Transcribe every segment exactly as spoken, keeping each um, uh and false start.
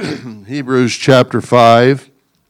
Hebrews chapter five.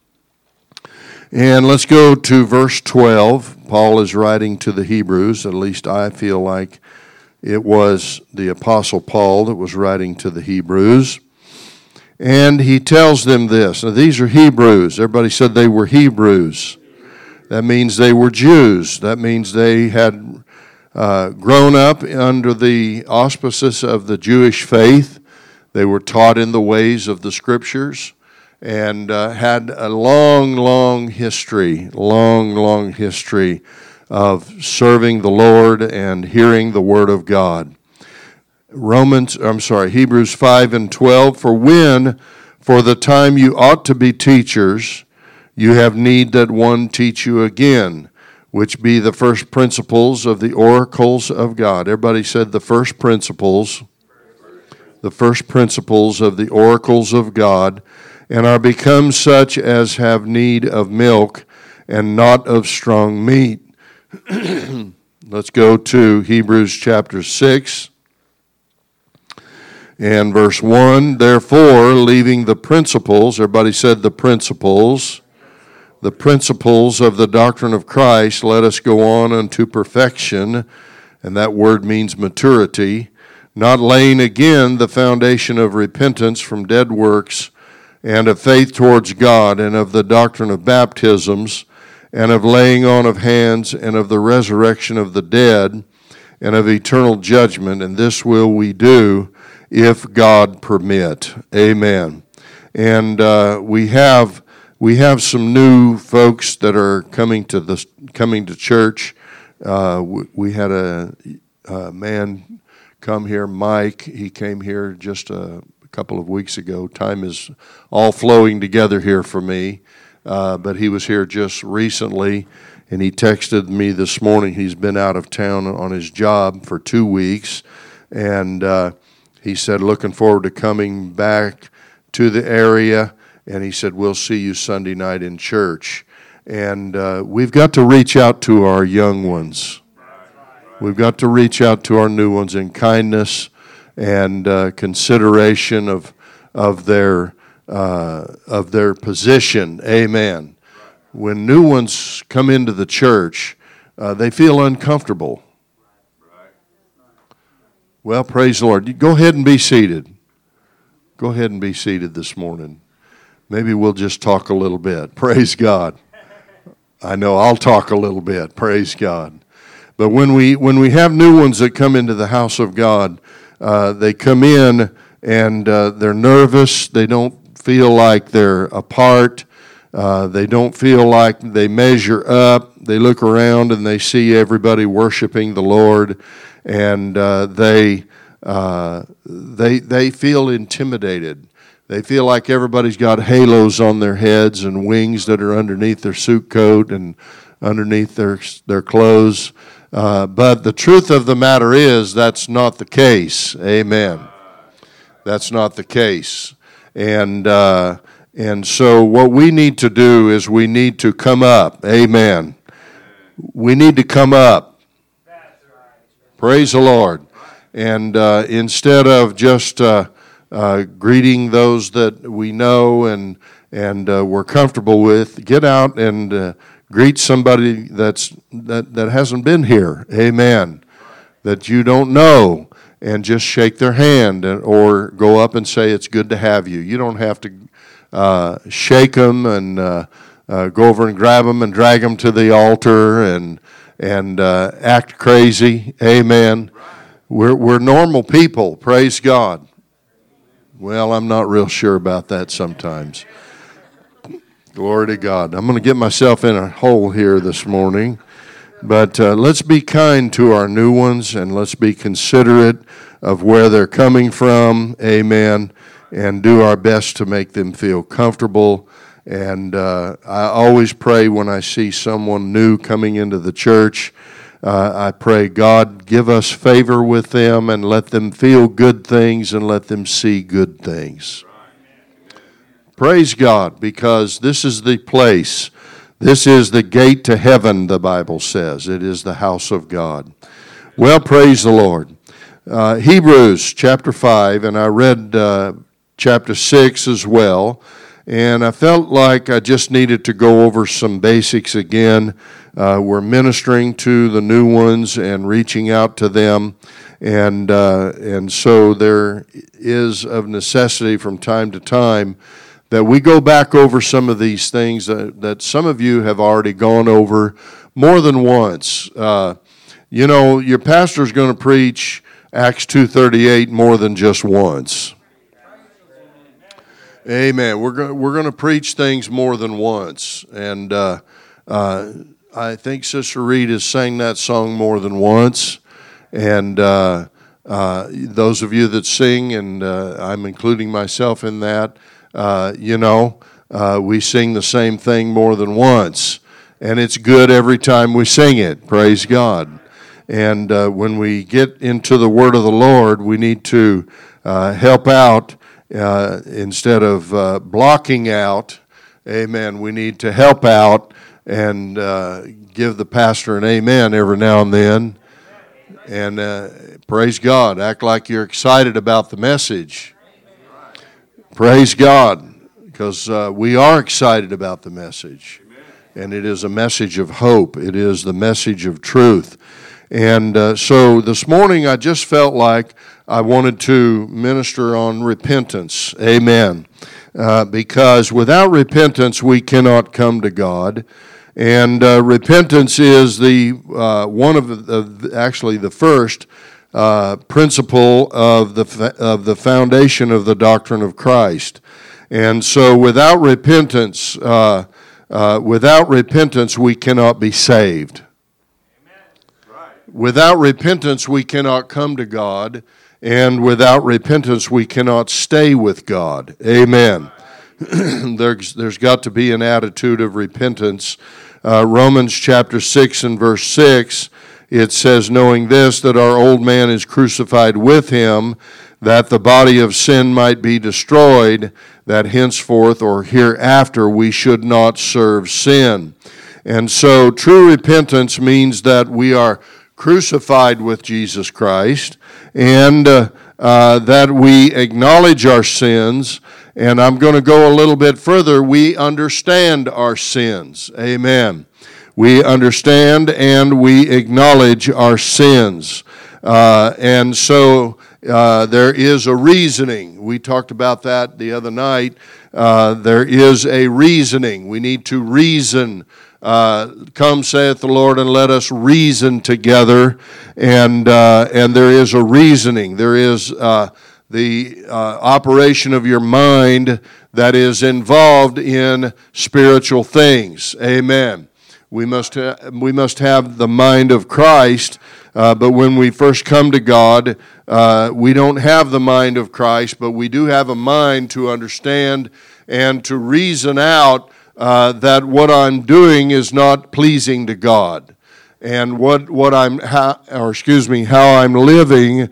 And let's go to verse twelve. Paul is writing to the Hebrews, at least I feel like it was the Apostle Paul that was writing to the Hebrews. And he tells them this. Now, these are Hebrews. Everybody said they were Hebrews. That means they were Jews. That means they had uh, grown up under the auspices of the Jewish faith. They were taught in the ways of the Scriptures and uh, had a long, long history, long, long history of serving the Lord and hearing the Word of God. Romans, I'm sorry, Hebrews five and twelve, for when, for the time you ought to be teachers, you have need that one teach you again, which be the first principles of the oracles of God. Everybody said the first principles, the first principles of the oracles of God, and are become such as have need of milk and not of strong meat. Let's go to Hebrews chapter six. And verse one, therefore, leaving the principles, everybody said the principles, the principles of the doctrine of Christ, let us go on unto perfection, and that word means maturity, not laying again the foundation of repentance from dead works, and of faith towards God, and of the doctrine of baptisms, and of laying on of hands, and of the resurrection of the dead, and of eternal judgment, and this will we do, if God permit. Amen. And uh, we have we have some new folks that are coming to the coming to church. Uh, we, we had a, a man come here, Mike. He came here just a, a couple of weeks ago. Time is all flowing together here for me, uh, but he was here just recently, and he texted me this morning. He's been out of town on his job for two weeks, and uh, he said, looking forward to coming back to the area, and he said, we'll see you Sunday night in church. And uh, we've got to reach out to our young ones. We've got to reach out to our new ones in kindness and uh, consideration of of their uh, of their position. Amen. When new ones come into the church, uh, they feel uncomfortable. Well, praise the Lord. Go ahead and be seated. Go ahead and be seated this morning. Maybe we'll just talk a little bit. Praise God. I know I'll talk a little bit. Praise God. But when we when we have new ones that come into the house of God, uh, they come in and uh, they're nervous. They don't feel like they're apart. Uh, they don't feel like they measure up. They look around and they see everybody worshiping the Lord. And uh, they uh, they they feel intimidated. They feel like everybody's got halos on their heads and wings that are underneath their suit coat and underneath their their clothes. Uh, but the truth of the matter is that's not the case. Amen. That's not the case. And uh, and so what we need to do is we need to come up. Amen. We need to come up. Praise the Lord. And uh, instead of just uh, uh, greeting those that we know and and uh, we're comfortable with, get out and uh, greet somebody that's that, that hasn't been here. Amen. That you don't know, and just shake their hand and, or go up and say, it's good to have you. You don't have to uh, shake them and uh, uh, go over and grab them and drag them to the altar and and uh, act crazy. Amen. We're we're normal people. Praise God. Well, I'm not real sure about that sometimes. Glory to God. I'm going to get myself in a hole here this morning. But uh, let's be kind to our new ones, and let's be considerate of where they're coming from. Amen. And do our best to make them feel comfortable. And uh, I always pray when I see someone new coming into the church, uh, I pray, God, give us favor with them and let them feel good things and let them see good things. Praise God, because this is the place. This is the gate to heaven, the Bible says. It is the house of God. Well, praise the Lord. Uh, Hebrews chapter five, and I read uh, chapter six as well. And I felt like I just needed to go over some basics again. Uh, we're ministering to the new ones and reaching out to them. And uh, and so there is of necessity from time to time that we go back over some of these things that, that some of you have already gone over more than once. Uh, you know, your pastor's going to preach Acts two thirty-eight more than just once. Amen. We're going we're going to preach things more than once, and uh, uh, I think Sister Reed has sang that song more than once. And uh, uh, those of you that sing, and uh, I'm including myself in that, uh, you know, uh, we sing the same thing more than once, and it's good every time we sing it. Praise God. And uh, when we get into the Word of the Lord, we need to uh, help out. Uh, instead of uh, blocking out, amen, we need to help out and uh, give the pastor an amen every now and then. And uh, praise God, act like you're excited about the message. Praise God, because uh, we are excited about the message. And it is a message of hope. It is the message of truth. And uh, so this morning I just felt like I wanted to minister on repentance. Amen. Uh, because without repentance, we cannot come to God. And uh, repentance is the uh, one of the, actually the first uh, principle of the of the foundation of the doctrine of Christ. And so without repentance, uh, uh, without repentance, we cannot be saved. Without repentance, we cannot come to God, and without repentance, we cannot stay with God. Amen. there's, there's got to be an attitude of repentance. Uh, Romans chapter six and verse six, it says, knowing this, that our old man is crucified with him, that the body of sin might be destroyed, that henceforth or hereafter we should not serve sin. And so true repentance means that we are crucified with Jesus Christ, and uh, uh, that we acknowledge our sins, and I'm going to go a little bit further, we understand our sins. Amen. We understand and we acknowledge our sins. Uh, and so uh, there is a reasoning. We talked about that the other night. Uh, there is a reasoning. We need to reason. Uh, come, saith the Lord, and let us reason together. And uh, and there is a reasoning. There is uh, the uh, operation of your mind that is involved in spiritual things. Amen. We must ha- we must have the mind of Christ. Uh, but when we first come to God, uh, we don't have the mind of Christ, but we do have a mind to understand and to reason out Uh, that what I'm doing is not pleasing to God, and what what I'm how, or excuse me how I'm living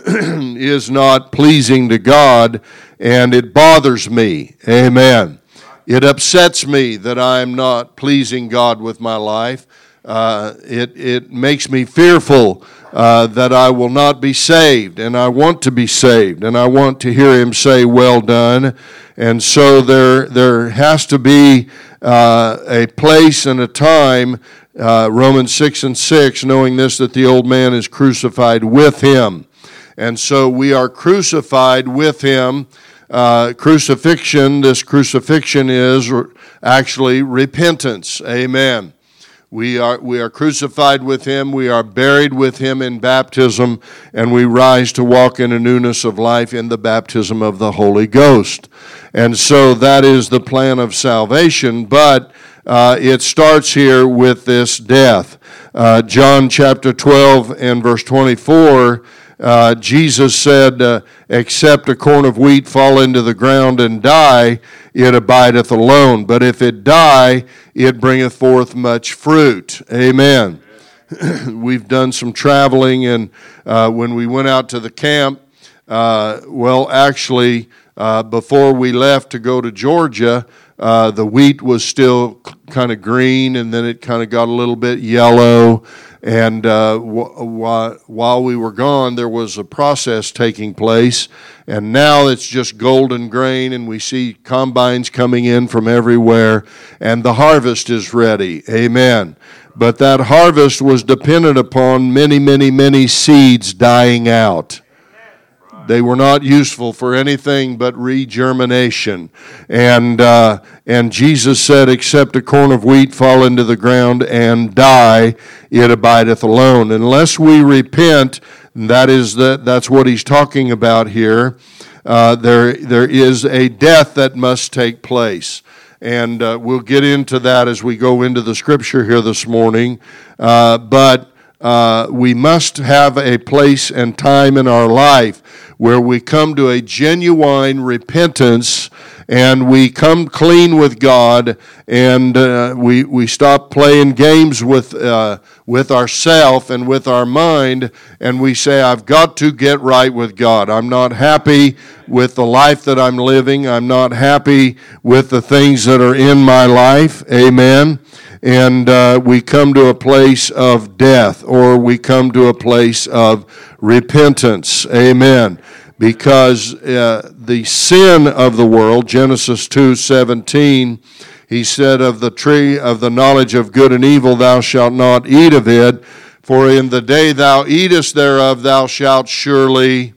is not pleasing to God, and it bothers me. Amen. It upsets me that I'm not pleasing God with my life. Uh, it it makes me fearful uh, that I will not be saved, and I want to be saved, and I want to hear Him say, "Well done." And so there there has to be uh, a place and a time, uh, Romans six and six, knowing this, that the old man is crucified with Him. And so we are crucified with Him. Uh, crucifixion, this crucifixion is actually repentance. Amen. We are we are crucified with Him, we are buried with Him in baptism, and we rise to walk in a newness of life in the baptism of the Holy Ghost. And so that is the plan of salvation, but uh, it starts here with this death. Uh, John chapter twelve and verse twenty-four, uh, Jesus said, uh, except a corn of wheat fall into the ground and die, it abideth alone. But if it die, it bringeth forth much fruit. Amen. We've done some traveling, and uh, when we went out to the camp, uh, well, actually, Uh, before we left to go to Georgia, uh, the wheat was still kind of green, and then it kind of got a little bit yellow. And uh, wh- while we were gone, there was a process taking place, and now it's just golden grain, and we see combines coming in from everywhere, and the harvest is ready. Amen. But that harvest was dependent upon many, many, many seeds dying out. They were not useful for anything but regermination. And uh, and Jesus said, except a corn of wheat fall into the ground and die, it abideth alone. Unless we repent, that is the, that's what he's talking about here, uh, there there is a death that must take place. And uh, we'll get into that as we go into the scripture here this morning. Uh, but uh, we must have a place and time in our life where we come to a genuine repentance and we come clean with God, and uh, we we stop playing games with uh, with ourself and with our mind, and we say, I've got to get right with God. I'm not happy with the life that I'm living. I'm not happy with the things that are in my life. Amen. And uh, we come to a place of death, or we come to a place of repentance. Amen. Because uh, the sin of the world, Genesis two seventeen, he said, of the tree of the knowledge of good and evil thou shalt not eat of it, for in the day thou eatest thereof thou shalt surely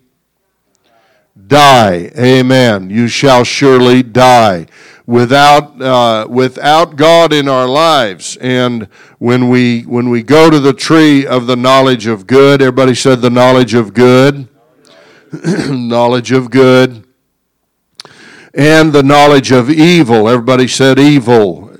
die. Amen. You shall surely die. Without uh, without God in our lives, and when we when we go to the tree of the knowledge of good, everybody said the knowledge of good. Knowledge of good, and the knowledge of evil. Everybody said evil.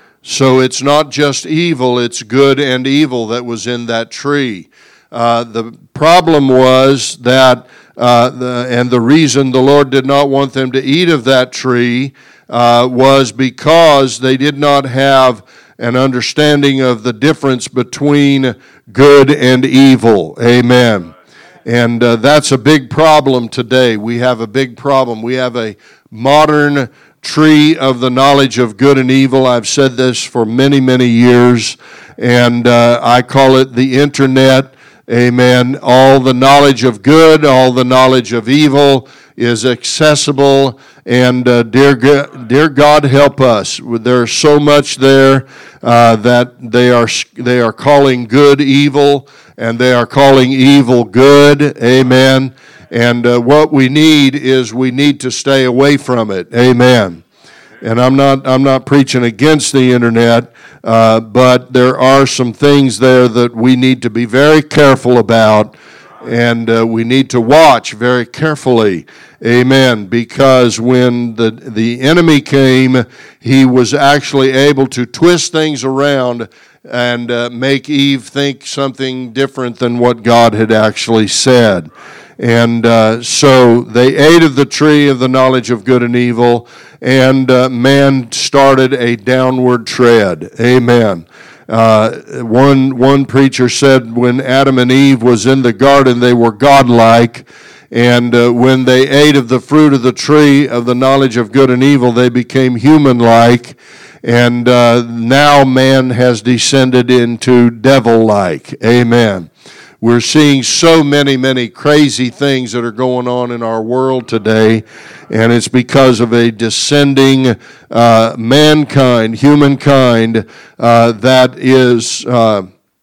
So it's not just evil, it's good and evil that was in that tree. Uh, the problem was that, uh, the, and the reason the Lord did not want them to eat of that tree uh, was because they did not have an understanding of the difference between good and evil. Amen. And uh, that's a big problem today. We have a big problem. We have a modern tree of the knowledge of good and evil. I've said this for many, many years, and uh, I call it the internet. Amen. All the knowledge of good, all the knowledge of evil is accessible, and uh, dear, dear God, help us. There's so much there uh, that they are they are calling good evil, and they are calling evil good. Amen. And uh, what we need is we need to stay away from it. Amen. And I'm not I'm not preaching against the internet, uh, but there are some things there that we need to be very careful about, and uh, we need to watch very carefully. Amen. Because when the the enemy came, he was actually able to twist things around and uh, make Eve think something different than what God had actually said. And uh, so they ate of the tree of the knowledge of good and evil, and uh, man started a downward tread. Amen. Uh, one one preacher said when Adam and Eve was in the garden, they were godlike, and uh, when they ate of the fruit of the tree of the knowledge of good and evil, they became human-like, and uh, now man has descended into devil-like. Amen. We're seeing so many, many crazy things that are going on in our world today, and it's because of a descending uh, mankind, humankind, uh, that is uh,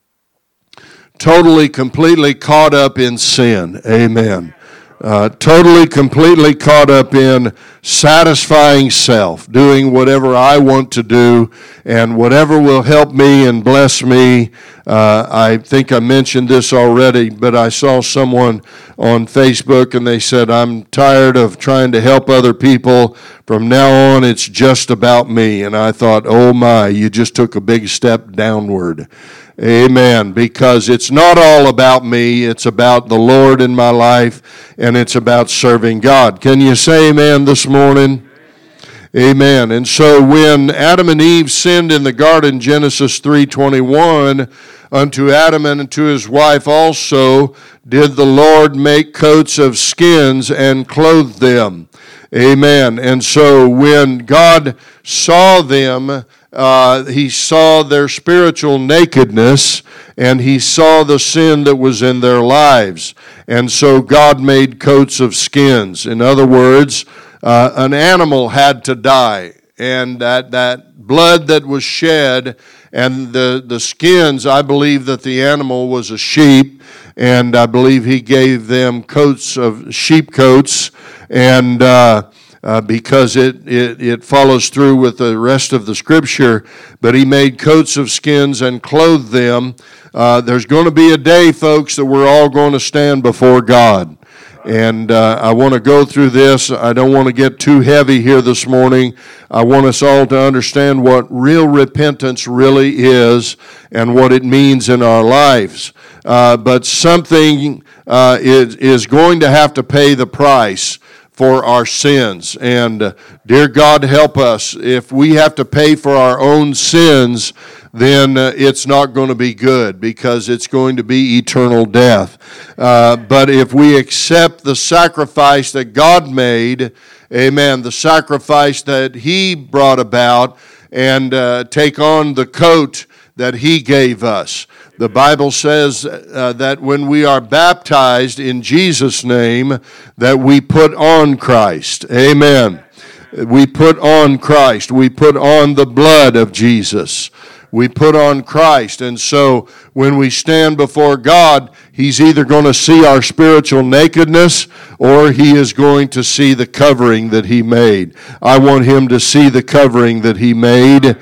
totally, completely caught up in sin. Amen. Uh, totally, completely caught up in satisfying self, doing whatever I want to do, and whatever will help me and bless me. Uh, I think I mentioned this already, but I saw someone on Facebook, and they said, I'm tired of trying to help other people. From now on, it's just about me. And I thought, oh my, you just took a big step downward. Amen. Because it's not all about me. It's about the Lord in my life, and it's about serving God. Can you say amen this morning? Amen. And so when Adam and Eve sinned in the garden, Genesis three twenty-one, unto Adam and unto his wife also did the Lord make coats of skins and clothe them. Amen. And so when God saw them, uh, he saw their spiritual nakedness, and he saw the sin that was in their lives. And so God made coats of skins. In other words, uh, an animal had to die, and that, that blood that was shed and the, the skins, I believe that the animal was a sheep, and I believe he gave them coats of sheep coats, and uh, uh, because it, it, it follows through with the rest of the scripture, but he made coats of skins and clothed them. Uh, there's going to be a day, folks, that we're all going to stand before God. And uh, I want to go through this. I don't want to get too heavy here this morning. I want us all to understand what real repentance really is and what it means in our lives. Uh, but something uh, is, is going to have to pay the price for our sins. And uh, dear God, help us. If we have to pay for our own sins, then uh, it's not going to be good, because it's going to be eternal death. Uh, but if we accept the sacrifice that God made, amen, the sacrifice that he brought about, and uh, take on the coat that he gave us. The Bible says uh, that when we are baptized in Jesus' name, that we put on Christ. Amen. We put on Christ. We put on the blood of Jesus. We put on Christ. And so when we stand before God, he's either going to see our spiritual nakedness, or he is going to see the covering that he made. I want him to see the covering that he made,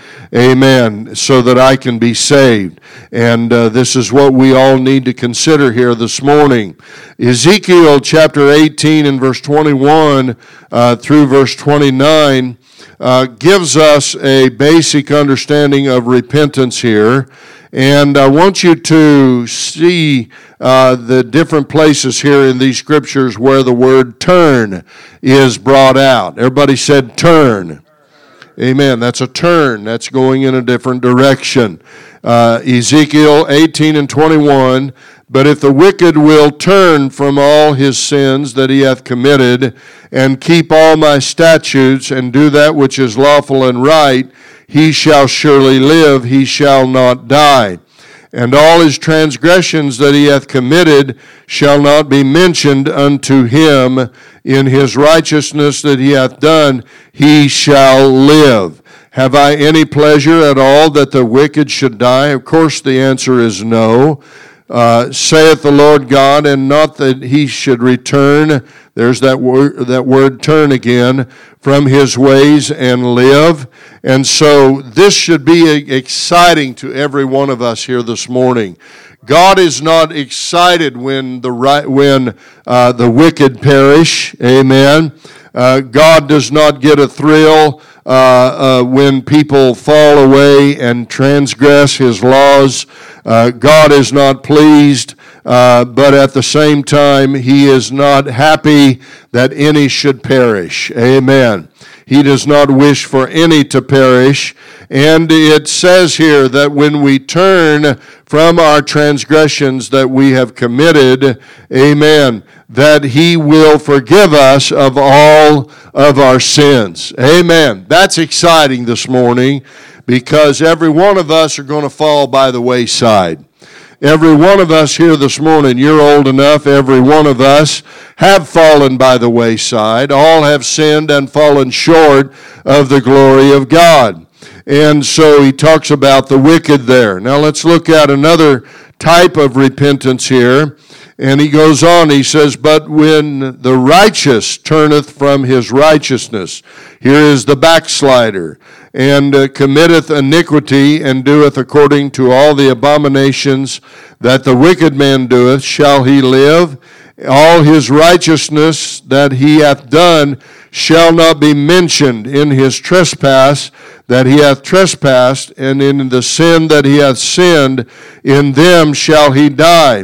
amen, so that I can be saved. And uh, this is what we all need to consider here this morning. Ezekiel chapter eighteen and verse twenty-one uh, through verse twenty-nine Uh, gives us a basic understanding of repentance here. And I want you to see uh, the different places here in these scriptures where the word turn is brought out. Everybody said turn. Amen. That's a turn. That's going in a different direction. Uh, Ezekiel eighteen and twenty-one, but if the wicked will turn from all his sins that he hath committed, and keep all my statutes, and do that which is lawful and right, he shall surely live, he shall not die. And all his transgressions that he hath committed shall not be mentioned unto him. In his righteousness that he hath done, he shall live. Have I any pleasure at all that the wicked should die? Of course the answer is no. Uh, saith the Lord God, and not that he should return, there's that word, that word turn again, from his ways and live. And so this should be exciting to every one of us here this morning. God is not excited when the right, when uh, the wicked perish. Amen. Uh, God does not get a thrill uh, uh, when people fall away and transgress his laws. Uh, God is not pleased, uh, but at the same time, he is not happy that any should perish. Amen. He does not wish for any to perish. And it says here that when we turn from our transgressions that we have committed, amen, that he will forgive us of all of our sins. Amen. That's exciting this morning, because every one of us are going to fall by the wayside. Every one of us here this morning, you're old enough, every one of us have fallen by the wayside. All have sinned and fallen short of the glory of God. And so he talks about the wicked there. Now let's look at another type of repentance here. And he goes on, he says, but when the righteous turneth from his righteousness, here is the backslider, and uh, committeth iniquity, and doeth according to all the abominations that the wicked man doeth, shall he live? All his righteousness that he hath done shall not be mentioned. In his trespass that he hath trespassed, and in the sin that he hath sinned, in them shall he die.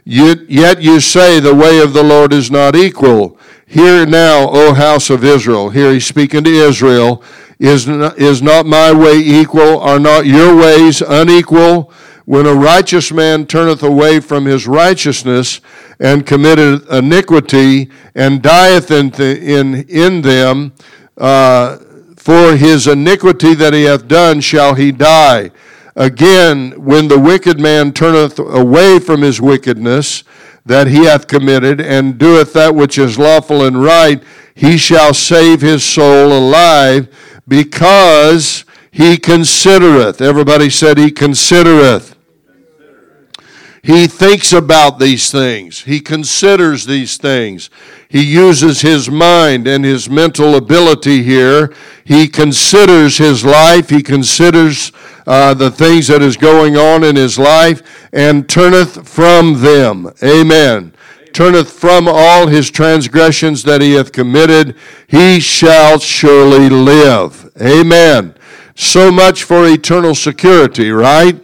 Yet you say the way of the Lord is not equal. Hear now, O house of Israel. Here he's speaking to Israel. Is not, is not my way equal? Are not your ways unequal? when a righteous man turneth away from his righteousness, and committeth iniquity, and dieth in, th- in, in them, uh, for his iniquity that he hath done shall he die. Again, when the wicked man turneth away from his wickedness that he hath committed, and doeth that which is lawful and right, he shall save his soul alive, because he considereth. Everybody said he considereth. He thinks about these things. He considers these things. He uses his mind and his mental ability here. He considers his life. He considers uh, the things that is going on in his life, and turneth from them. Amen. Turneth from all his transgressions that he hath committed. He shall surely live. Amen. So much for eternal security, right?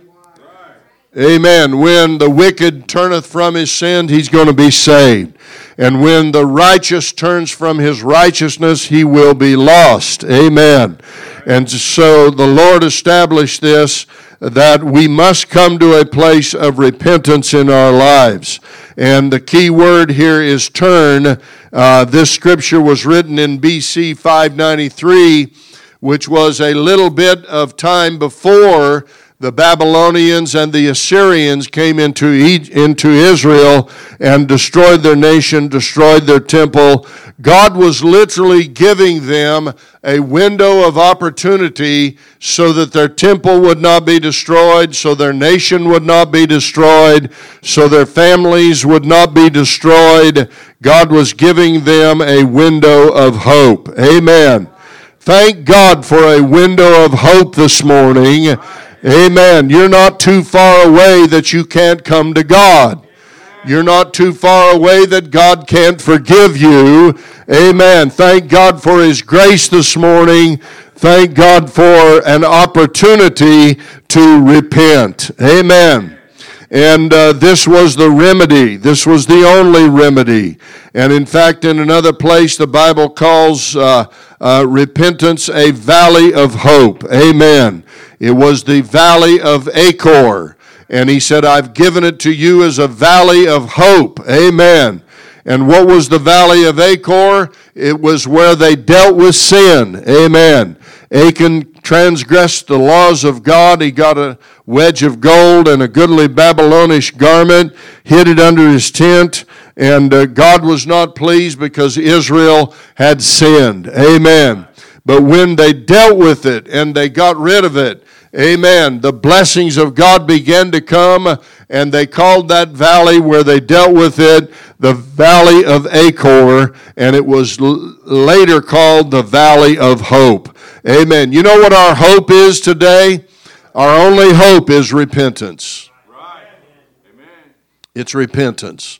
Amen. When the wicked turneth from his sin, he's going to be saved. And when the righteous turns from his righteousness, he will be lost. Amen. And so the Lord established this, that we must come to a place of repentance in our lives. And the key word here is turn. Uh, this scripture was written in B C five ninety-three, which was a little bit of time before the Babylonians and the Assyrians came into into Israel and destroyed their nation, destroyed their temple. God was literally giving them a window of opportunity so that their temple would not be destroyed, so their nation would not be destroyed, so their families would not be destroyed. God was giving them a window of hope. Amen. Thank God for a window of hope this morning. Amen. You're not too far away that you can't come to God. You're not too far away that God can't forgive you. Amen. Thank God for His grace this morning. Thank God for an opportunity to repent. Amen. And uh, this was the remedy. This was the only remedy. And in fact, in another place, the Bible calls uh, uh, repentance a valley of hope. Amen. It was the valley of Achor. And he said, I've given it to you as a valley of hope. Amen. And what was the valley of Achor? It was where they dealt with sin. Amen. Achan transgressed the laws of God. He got a wedge of gold and a goodly Babylonish garment, hid it under his tent, and uh, God was not pleased because Israel had sinned. Amen. But when they dealt with it and they got rid of it, amen, the blessings of God began to come, and they called that valley where they dealt with it the Valley of Achor, and it was l- later called the Valley of Hope. Amen. You know what our hope is today? Our only hope is repentance. Right. Amen. It's repentance.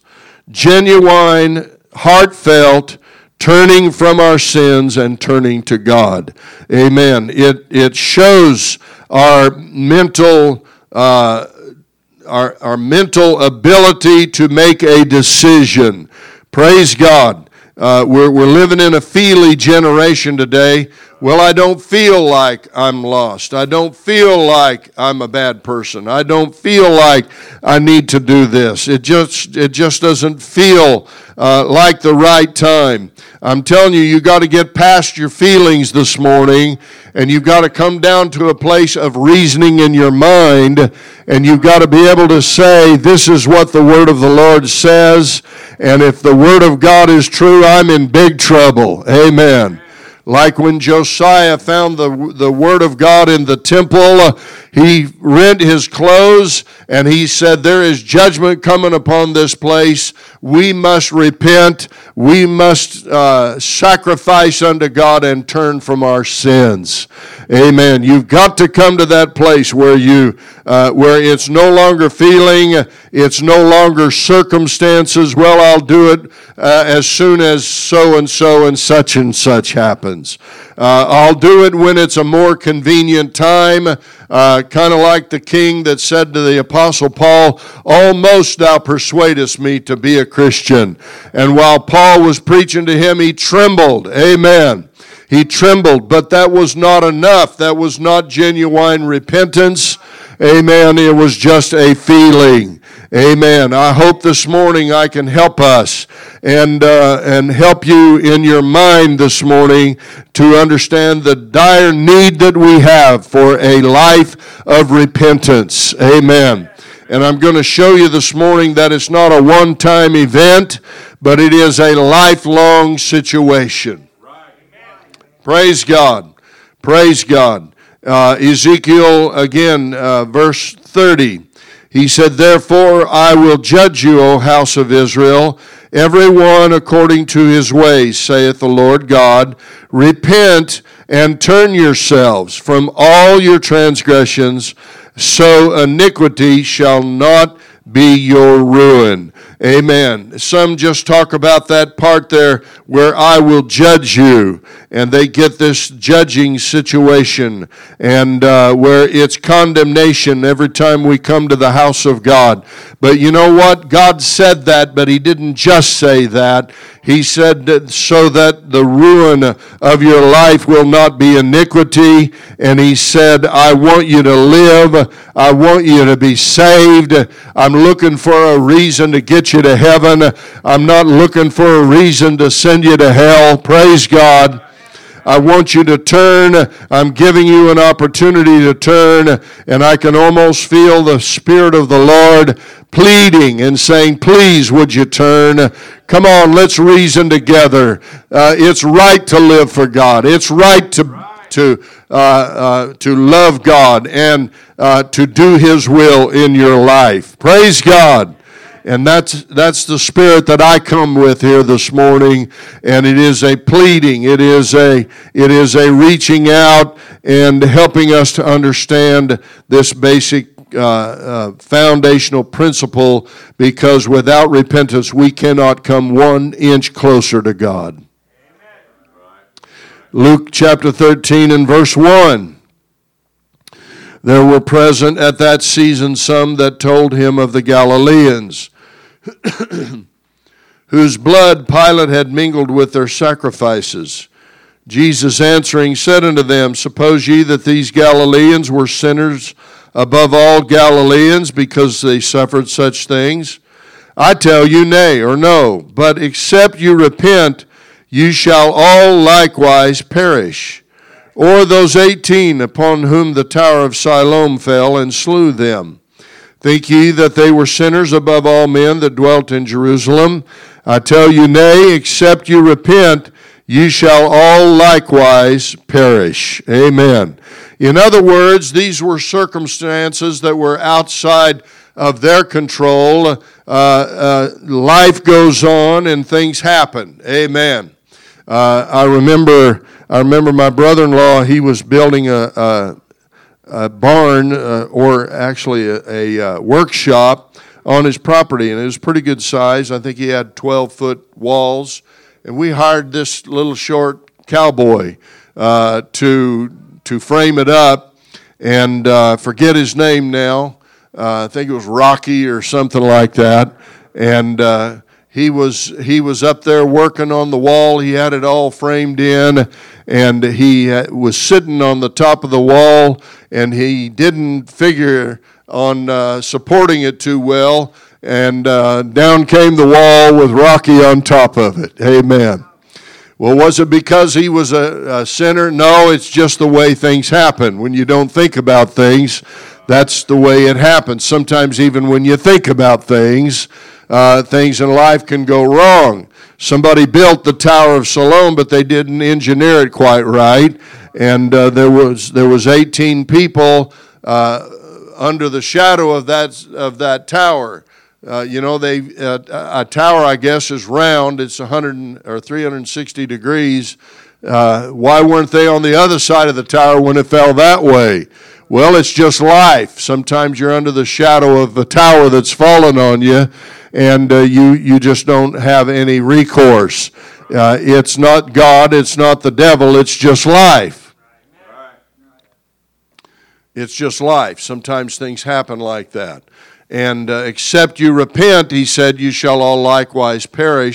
Genuine, heartfelt, turning from our sins and turning to God. Amen. It it shows our mental uh, our our mental ability to make a decision. Praise God. Uh, we're we're living in a feely generation today. Well, I don't feel like I'm lost. I don't feel like I'm a bad person. I don't feel like I need to do this. It just it just doesn't feel uh, like the right time. I'm telling you, you got to get past your feelings this morning, and you've got to come down to a place of reasoning in your mind, and you've got to be able to say, this is what the Word of the Lord says, and if the Word of God is true, I'm in big trouble. Amen. Like when Josiah found the the word of God in the temple, uh, he rent his clothes and he said, there is judgment coming upon this place. We must repent. We must uh, sacrifice unto God and turn from our sins. Amen. You've got to come to that place where you, uh, where it's no longer feeling, it's no longer circumstances. Well, I'll do it uh, as soon as so and so and such and such happens. Uh, I'll do it when it's a more convenient time, uh, kind of like the king that said to the Apostle Paul, almost thou persuadest me to be a Christian. And while Paul was preaching to him, he trembled. Amen. He trembled, but that was not enough. That was not genuine repentance. Amen. It was just a feeling. Amen. I hope this morning I can help us and uh, and help you in your mind this morning to understand the dire need that we have for a life of repentance. Amen. And I'm going to show you this morning that it's not a one-time event, but it is a lifelong situation. Praise God. Praise God. Uh, Ezekiel, again, uh, verse thirty. He said, "Therefore I will judge you, O house of Israel, every one according to his ways, saith the Lord God. Repent and turn yourselves from all your transgressions, so iniquity shall not be your ruin." Amen. Some just talk about that part there where I will judge you, and they get this judging situation, and uh, where it's condemnation every time we come to the house of God. But you know what? God said that, but he didn't just say that. He said that so that the ruin of your life will not be iniquity, and he said, I want you to live. I want you to be saved. I'm looking for a reason to get you to heaven. I'm not looking for a reason to send you to hell. Praise God. I want you to turn. I'm giving you an opportunity to turn, and I can almost feel the Spirit of the Lord pleading and saying, please, would you turn? Come on, let's reason together. Uh, it's right to live for God. It's right to to uh, uh, to love God and uh, to do His will in your life. Praise God. And that's that's the spirit that I come with here this morning, and it is a pleading, it is a it is a reaching out and helping us to understand this basic uh, uh, foundational principle, because without repentance we cannot come one inch closer to God. Luke chapter thirteen and verse one. There were present at that season some that told him of the Galileans, whose blood Pilate had mingled with their sacrifices. Jesus answering said unto them, Suppose ye that these Galileans were sinners above all Galileans, because they suffered such things? I tell you, nay, or no, but except you repent, you shall all likewise perish. Or those eighteen upon whom the tower of Siloam fell and slew them. Think ye that they were sinners above all men that dwelt in Jerusalem? I tell you, nay, except you repent, ye shall all likewise perish. Amen. In other words, these were circumstances that were outside of their control. Uh, uh, life goes on and things happen. Amen. Uh, I remember, I remember my brother-in-law. He was building a, a, a barn, uh, or actually a, a uh, workshop on his property, and it was pretty good size. I think he had twelve-foot walls, and we hired this little short cowboy uh, to to frame it up. And uh, forget his name now. Uh, I think it was Rocky or something like that, and. Uh, He was he was up there working on the wall. He had it all framed in, and he was sitting on the top of the wall, and he didn't figure on uh, supporting it too well, and uh, down came the wall with Rocky on top of it. Amen. Well, was it because he was a, a sinner? No, it's just the way things happen. When you don't think about things, that's the way it happens. Sometimes even when you think about things, Uh, things in life can go wrong. Somebody built the Tower of Siloam, but they didn't engineer it quite right, and uh, there was there was eighteen people uh, under the shadow of that of that tower. Uh, you know, they uh, a tower, I guess, is round. It's one hundred or three hundred sixty degrees. Uh, why weren't they on the other side of the tower when it fell that way? Well, it's just life. Sometimes you're under the shadow of the tower that's fallen on you, and uh, you, you just don't have any recourse. Uh, it's not God, it's not the devil, it's just life. It's just life. Sometimes things happen like that. And uh, except you repent, he said, you shall all likewise perish.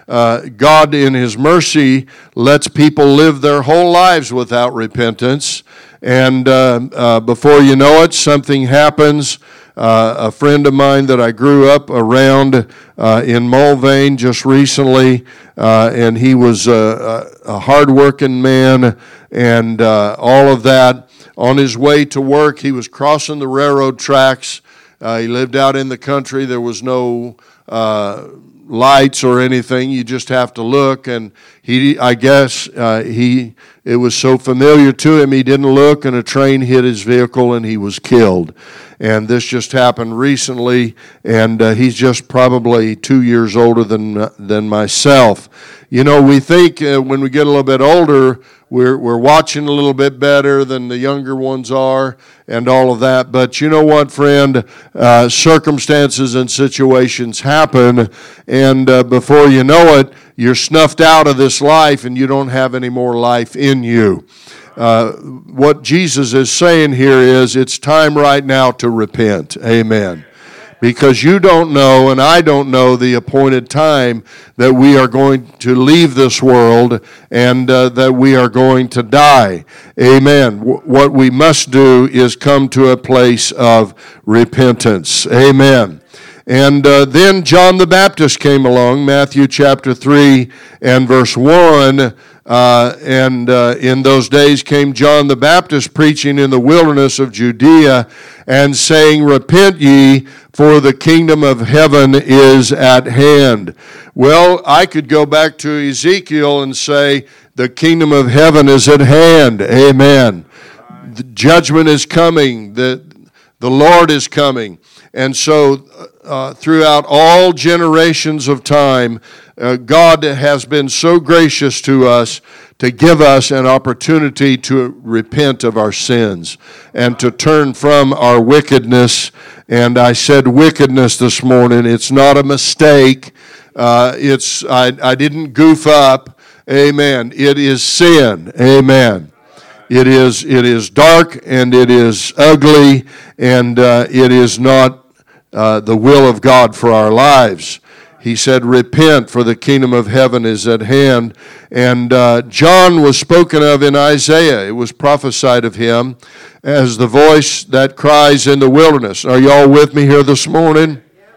uh, God in His mercy lets people live their whole lives without repentance. And uh, uh, before you know it, something happens. Uh, a friend of mine that I grew up around uh, in Mulvane just recently, uh, and he was a, a hard-working man and uh, all of that. On his way to work, he was crossing the railroad tracks. Uh, he lived out in the country. There was no uh, lights or anything. You just have to look. And he, I guess, uh, he it was so familiar to him, he didn't look, and a train hit his vehicle, and he was killed. And this just happened recently, and uh, he's just probably two years older than than myself. You know, we think uh, when we get a little bit older, we're we're watching a little bit better than the younger ones are, and all of that. But you know what, friend? Uh, circumstances and situations happen, and uh, before you know it, you're snuffed out of this life, and you don't have any more life in you. Uh, what Jesus is saying here is it's time right now to repent. Amen. Because you don't know, and I don't know, the appointed time that we are going to leave this world and uh, that we are going to die. Amen. W- what we must do is come to a place of repentance. Amen. And uh, then John the Baptist came along, Matthew chapter three and verse one. Uh, and uh, in those days came John the Baptist preaching in the wilderness of Judea and saying, "Repent ye, for the kingdom of heaven is at hand." Well, I could go back to Ezekiel and say, the kingdom of heaven is at hand. Amen. The judgment is coming. The, the Lord is coming. And so uh, throughout all generations of time, uh, God has been so gracious to us to give us an opportunity to repent of our sins and to turn from our wickedness. And I said wickedness this morning. It's not a mistake. Uh, it's I, I didn't goof up. Amen. It is sin. Amen. It is it is dark and it is ugly and uh, it is not Uh, the will of God for our lives. He said, "Repent, for the kingdom of heaven is at hand." And uh, John was spoken of in Isaiah. It was prophesied of him as the voice that cries in the wilderness. Are y'all with me here this morning?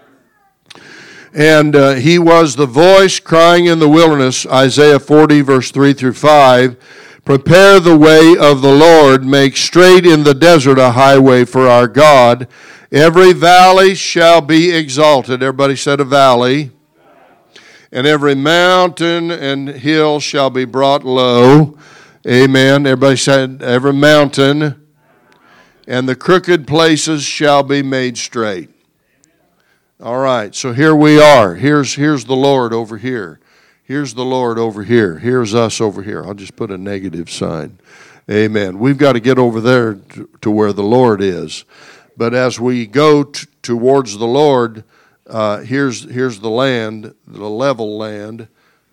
And uh, he was the voice crying in the wilderness, Isaiah forty, verse three through five. "Prepare the way of the Lord, make straight in the desert a highway for our God. Every valley shall be exalted." Everybody said a valley. "And every mountain and hill shall be brought low." Amen. Everybody said every mountain. "And the crooked places shall be made straight." All right, so here we are. Here's, here's the Lord over here. Here's the Lord over here. Here's us over here. I'll just put a negative sign. Amen. We've got to get over there to, to where the Lord is. But as we go t- towards the Lord, uh, here's here's the land, the level land.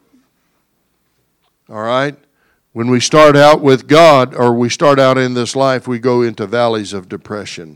All right? When we start out with God, or we start out in this life, we go into valleys of depression.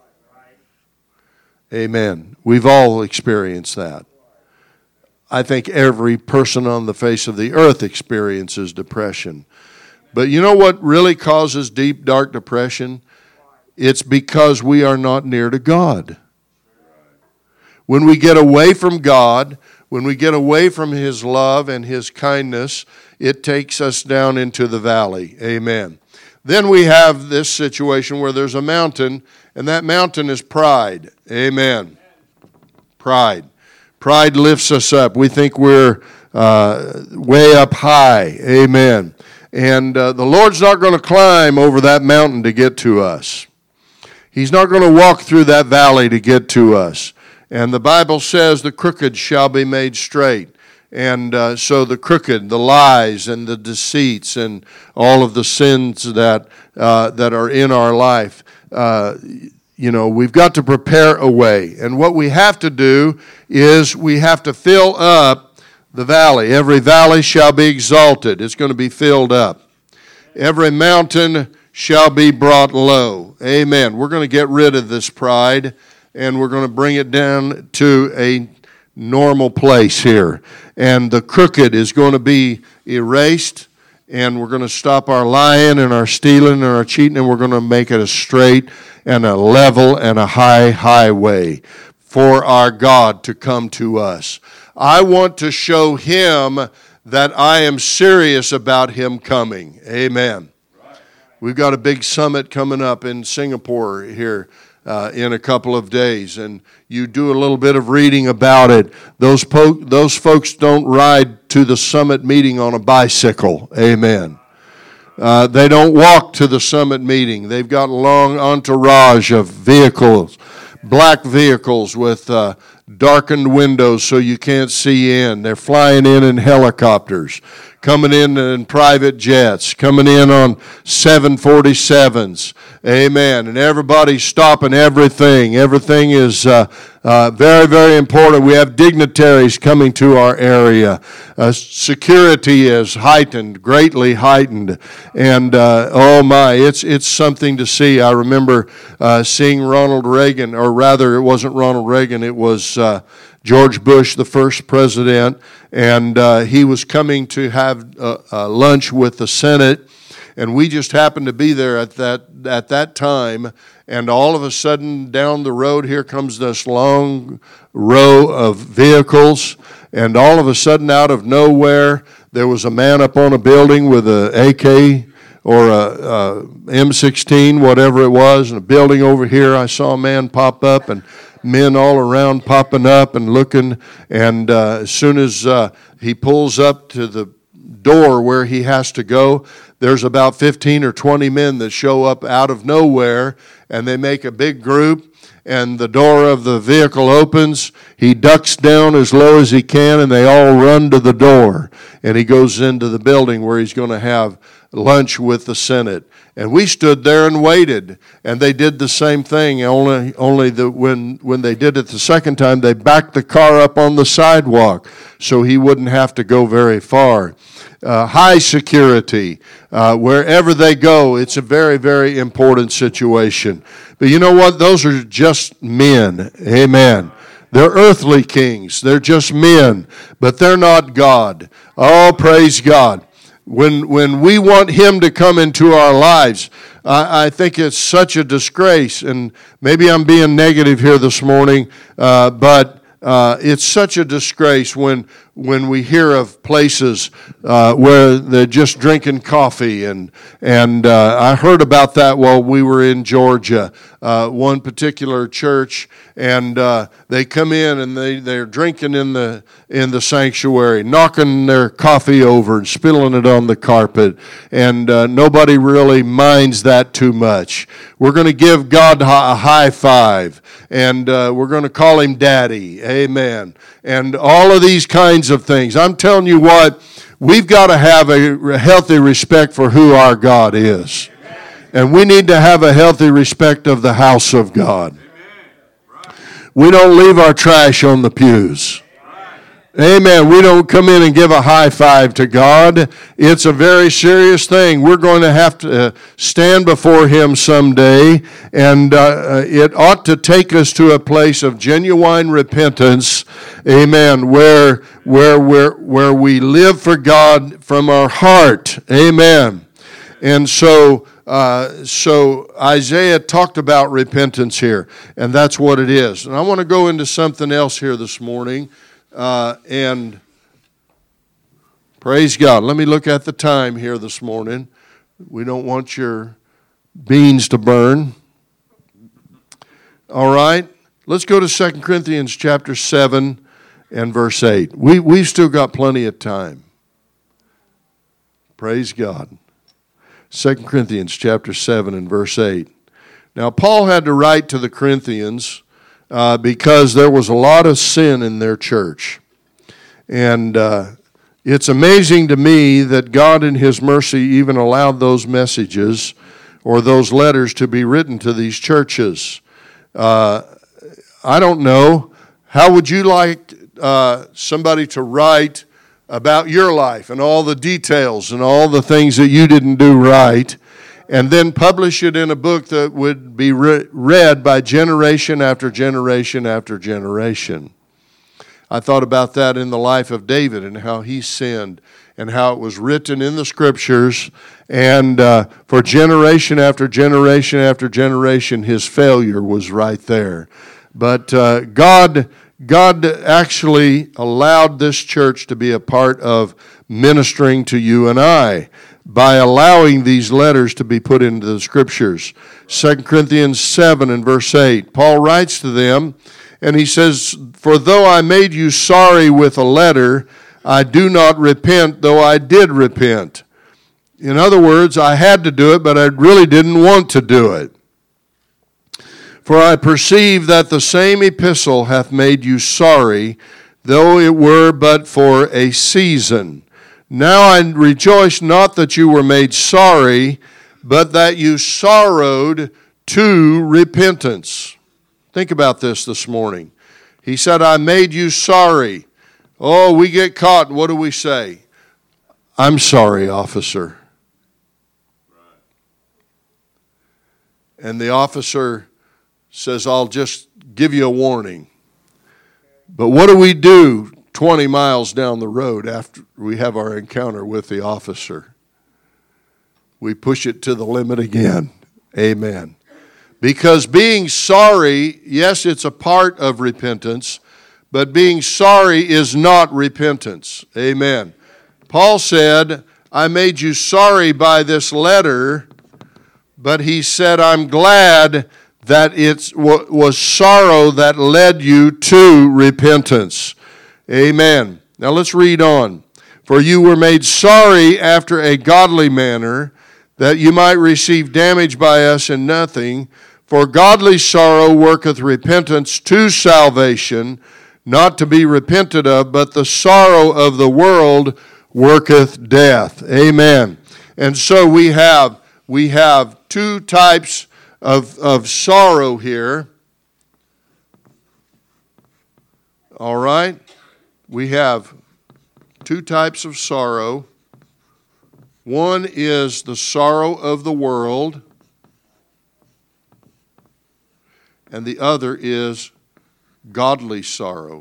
Amen. We've all experienced that. I think every person on the face of the earth experiences depression. But you know what really causes deep, dark depression? It's because we are not near to God. When we get away from God, when we get away from His love and His kindness, it takes us down into the valley. Amen. Then we have this situation where there's a mountain, and that mountain is pride. Amen. Pride. Pride lifts us up. We think we're uh, way up high. Amen. And uh, the Lord's not going to climb over that mountain to get to us. He's not going to walk through that valley to get to us. And the Bible says the crooked shall be made straight. And uh, so the crooked, the lies and the deceits and all of the sins that uh, that are in our life, uh, you know, we've got to prepare a way. And what we have to do is we have to fill up the valley. Every valley shall be exalted. It's going to be filled up. Every mountain shall be brought low. Amen. We're going to get rid of this pride, and we're going to bring it down to a normal place here. And the crooked is going to be erased, and we're going to stop our lying and our stealing and our cheating, and we're going to make it a straight and a level and a high highway for our God to come to us. I want to show him that I am serious about him coming. Amen. We've got a big summit coming up in Singapore here uh, in a couple of days, and you do a little bit of reading about it. Those po- those folks don't ride to the summit meeting on a bicycle. Amen. Uh, they don't walk to the summit meeting. They've got a long entourage of vehicles, black vehicles with uh, darkened windows so you can't see in. They're flying in in helicopters, coming in in private jets, coming in on seven forty-sevens. Amen. And everybody's stopping everything. Everything is uh, uh, very, very important. We have dignitaries coming to our area. Uh, security is heightened, greatly heightened. And uh, oh my, it's it's something to see. I remember uh, seeing Ronald Reagan, or rather it wasn't Ronald Reagan, it was uh, George Bush, the first president, and uh, he was coming to have uh, uh, lunch with the Senate, and we just happened to be there at that at that time, and all of a sudden down the road here comes this long row of vehicles, and all of a sudden out of nowhere there was a man up on a building with a A K or a, a M sixteen, whatever it was, and a building over here. I saw a man pop up, and men all around popping up and looking, and uh, as soon as uh, he pulls up to the door where he has to go, there's about fifteen or twenty men that show up out of nowhere, and they make a big group, and the door of the vehicle opens. He ducks down as low as he can, and they all run to the door, and he goes into the building where he's going to have lunch with the Senate. And we stood there and waited, and they did the same thing, only only the, when, when they did it the second time, they backed the car up on the sidewalk so he wouldn't have to go very far. Uh, high security, uh, wherever they go, it's a very, very important situation. But you know what? Those are just men. Amen. They're earthly kings. They're just men, but they're not God. Oh, praise God. When when we want him to come into our lives, I, I think it's such a disgrace, and maybe I'm being negative here this morning, uh, but uh, it's such a disgrace when when we hear of places uh, where they're just drinking coffee, and and uh, I heard about that while we were in Georgia, uh, one particular church, and uh, they come in and they they're drinking in the in the sanctuary, knocking their coffee over and spilling it on the carpet, and uh, nobody really minds that too much. We're going to give God a high five, and uh, we're going to call him Daddy, amen, and all of these kinds of things. I'm telling you what, we've got to have a healthy respect for who our God is, and we need to have a healthy respect of the house of God. We don't leave our trash on the pews. Amen. We don't come in and give a high five to God. It's a very serious thing. We're going to have to stand before him someday, and uh, it ought to take us to a place of genuine repentance, amen, where where where where we live for God from our heart. Amen. And so uh, so Isaiah talked about repentance here, and that's what it is. And I want to go into something else here this morning. Uh, and praise God. Let me look at the time here this morning. We don't want your beans to burn. All right. Let's go to Second Corinthians chapter seven and verse eight. We, we've still got plenty of time. Praise God. Second Corinthians chapter seven and verse eight. Now, Paul had to write to the Corinthians Uh, because there was a lot of sin in their church. And uh, it's amazing to me that God in his mercy even allowed those messages or those letters to be written to these churches. Uh, I don't know. How would you like uh, somebody to write about your life and all the details and all the things that you didn't do right, and then publish it in a book that would be re- read by generation after generation after generation? I thought about that in the life of David and how he sinned and how it was written in the Scriptures. And uh, for generation after generation after generation, his failure was right there. But uh, God, God actually allowed this church to be a part of ministering to you and I by allowing these letters to be put into the Scriptures. Second Corinthians seven and verse eight, Paul writes to them, and he says, "For though I made you sorry with a letter, I do not repent, though I did repent." In other words, I had to do it, but I really didn't want to do it. "For I perceive that the same epistle hath made you sorry, though it were but for a season. Now I rejoice not that you were made sorry, but that you sorrowed to repentance." Think about this this morning. He said, I made you sorry. Oh, we get caught. What do we say? I'm sorry, officer. And the officer says, I'll just give you a warning. But what do we do twenty miles down the road after we have our encounter with the officer? We push it to the limit again. Amen. Because being sorry, yes, it's a part of repentance, but being sorry is not repentance. Amen. Paul said, I made you sorry by this letter, but he said, I'm glad that it was sorrow that led you to repentance. Amen. Now let's read on. For you were made sorry after a godly manner, that you might receive damage by us in nothing. For godly sorrow worketh repentance to salvation, not to be repented of, but the sorrow of the world worketh death. Amen. And so we have we have two types of, of sorrow here. All right? We have two types of sorrow. One is the sorrow of the world, and the other is godly sorrow.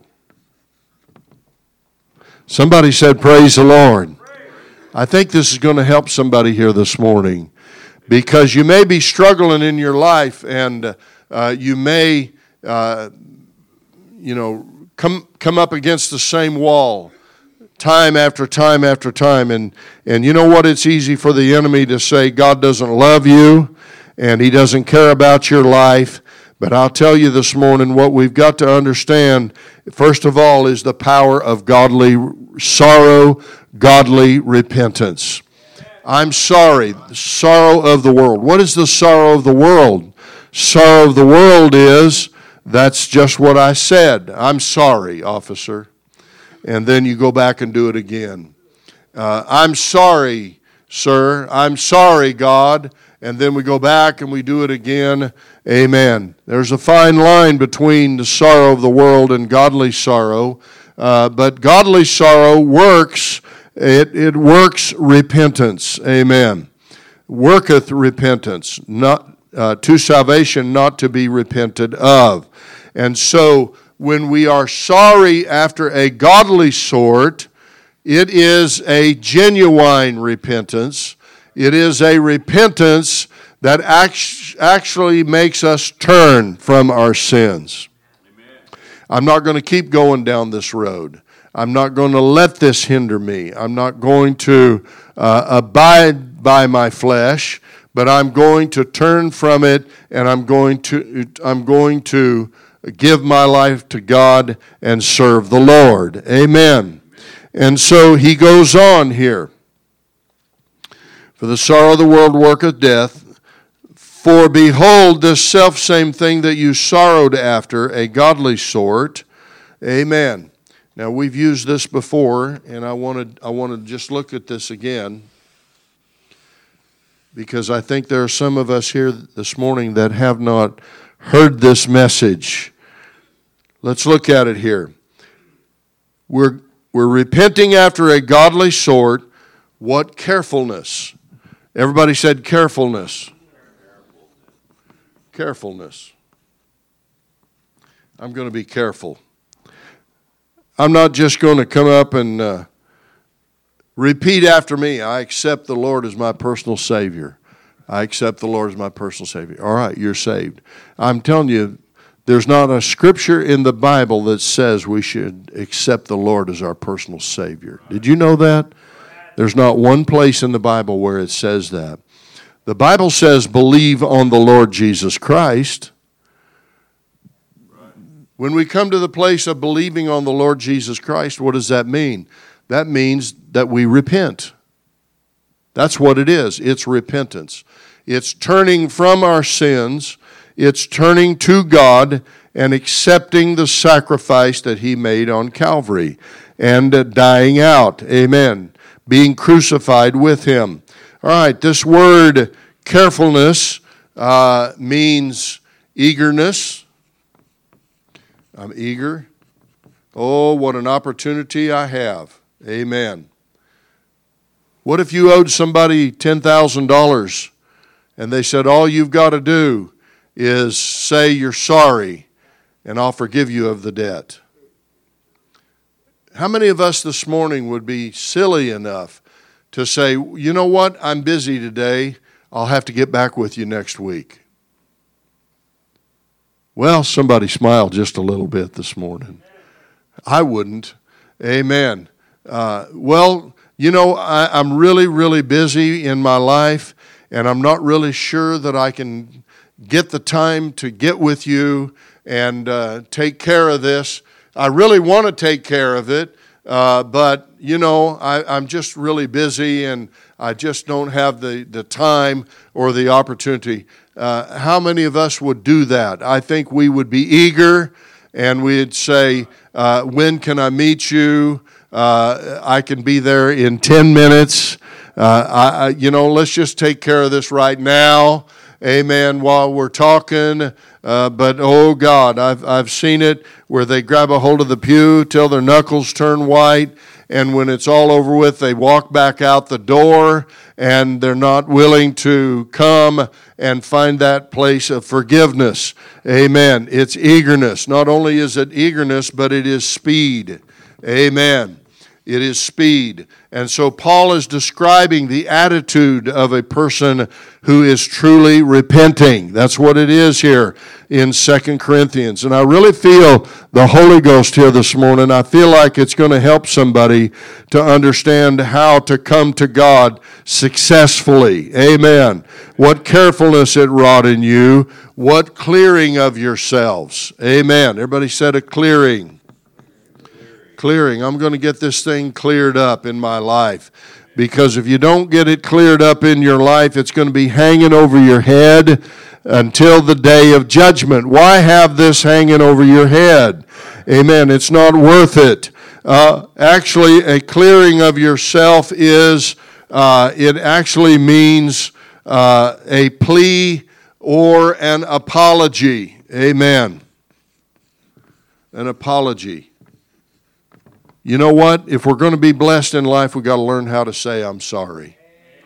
Somebody said, praise the Lord. I think this is going to help somebody here this morning, because you may be struggling in your life, and uh, you may, uh, you know, come come up against the same wall time after time after time. And, and you know what? It's easy for the enemy to say God doesn't love you and he doesn't care about your life. But I'll tell you this morning, what we've got to understand, first of all, is the power of godly sorrow, godly repentance. I'm sorry, the sorrow of the world. What is the sorrow of the world? Sorrow of the world is, that's just what I said. I'm sorry, officer. And then you go back and do it again. Uh, I'm sorry, sir. I'm sorry, God. And then we go back and we do it again. Amen. There's a fine line between the sorrow of the world and godly sorrow. Uh, but godly sorrow works, it, it works repentance. Amen. Worketh repentance, not uh, to salvation, not to be repented of. And so when we are sorry after a godly sort, it is a genuine repentance. It is a repentance that actually makes us turn from our sins. Amen. I'm not going to keep going down this road. I'm not going to let this hinder me. I'm not going to uh, abide by my flesh, but I'm going to turn from it, and I'm going to I'm going to give my life to God and serve the Lord. Amen. And so he goes on here. For the sorrow of the world worketh death. For behold, this selfsame thing that you sorrowed after, a godly sort. Amen. Now we've used this before, and I wanted I want to just look at this again, because I think there are some of us here this morning that have not heard this message. Let's look at it here. We're, we're repenting after a godly sort. What carefulness? Everybody said carefulness. Carefulness. I'm going to be careful. I'm not just going to come up and uh, repeat after me. I accept the Lord as my personal Savior. I accept the Lord as my personal Savior. All right, you're saved. I'm telling you, there's not a scripture in the Bible that says we should accept the Lord as our personal Savior. Did you know that? There's not one place in the Bible where it says that. The Bible says believe on the Lord Jesus Christ. When we come to the place of believing on the Lord Jesus Christ, what does that mean? That means that we repent. That's what it is. It's repentance. It's turning from our sins. It's turning to God and accepting the sacrifice that He made on Calvary and uh, dying out. Amen. Being crucified with Him. All right, this word carefulness uh, means eagerness. I'm eager. Oh, what an opportunity I have. Amen. What if you owed somebody ten thousand dollars and they said, all you've got to do is say you're sorry and I'll forgive you of the debt? How many of us this morning would be silly enough to say, you know what, I'm busy today, I'll have to get back with you next week? Well, somebody smiled just a little bit this morning. I wouldn't. Amen. Uh, well, you know, I, I'm really, really busy in my life, and I'm not really sure that I can get the time to get with you and uh, take care of this. I really want to take care of it, uh, but, you know, I, I'm just really busy, and I just don't have the, the time or the opportunity. Uh, how many of us would do that? I think we would be eager, and we'd say, uh, when can I meet you? Uh, I can be there in ten minutes. Uh, I, I, you know, let's just take care of this right now. Amen. While we're talking. Uh, but, oh, God, I've, I've seen it where they grab a hold of the pew till their knuckles turn white. And when it's all over with, they walk back out the door, and they're not willing to come and find that place of forgiveness. Amen. It's eagerness. Not only is it eagerness, but it is speed. Amen. It is speed. And so Paul is describing the attitude of a person who is truly repenting. That's what it is here in Second Corinthians. And I really feel the Holy Ghost here this morning. I feel like it's going to help somebody to understand how to come to God successfully. Amen. What carefulness it wrought in you. What clearing of yourselves. Amen. Everybody said a clearing. Clearing. I'm going to get this thing cleared up in my life. Because if you don't get it cleared up in your life, it's going to be hanging over your head until the day of judgment. Why have this hanging over your head? Amen. It's not worth it. Uh, actually, a clearing of yourself is, uh, it actually means uh, a plea or an apology. Amen. An apology. You know what? If we're going to be blessed in life, we've got to learn how to say, I'm sorry.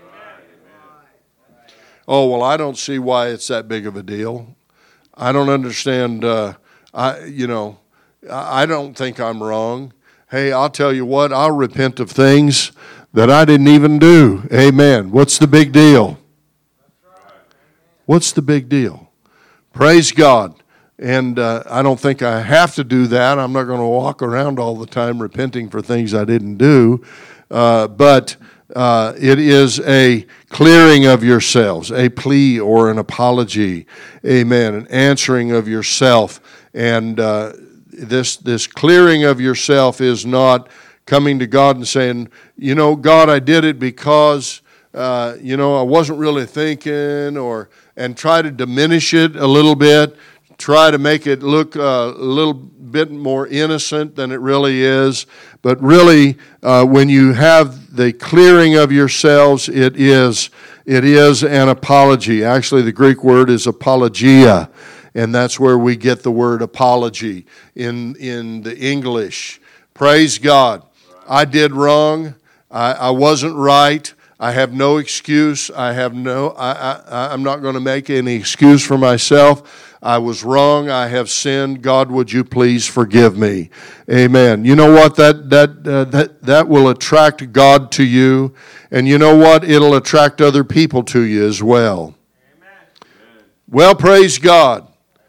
Oh, well, I don't see why it's that big of a deal. I don't understand, uh, I, you know, I don't think I'm wrong. Hey, I'll tell you what, I'll repent of things that I didn't even do. Amen. What's the big deal? What's the big deal? Praise God. And uh, I don't think I have to do that. I'm not going to walk around all the time repenting for things I didn't do. Uh, but uh, it is a clearing of yourselves, a plea or an apology. Amen. An answering of yourself. And uh, this this clearing of yourself is not coming to God and saying, you know, God, I did it because, uh, you know, I wasn't really thinking, or and try to diminish it a little bit. Try to make it look uh, a little bit more innocent than it really is. But really, uh, when you have the clearing of yourselves, it is it is an apology. Actually, the Greek word is apologia, and that's where we get the word apology in, in the English. Praise God. I did wrong. I, I wasn't right. I have no excuse. I have no, I, I, I'm not going to make any excuse for myself. I was wrong. I have sinned. God, would you please forgive me? Amen. You know what? That that uh, that that will attract God to you, and you know what? It'll attract other people to you as well. Amen. Well, praise God.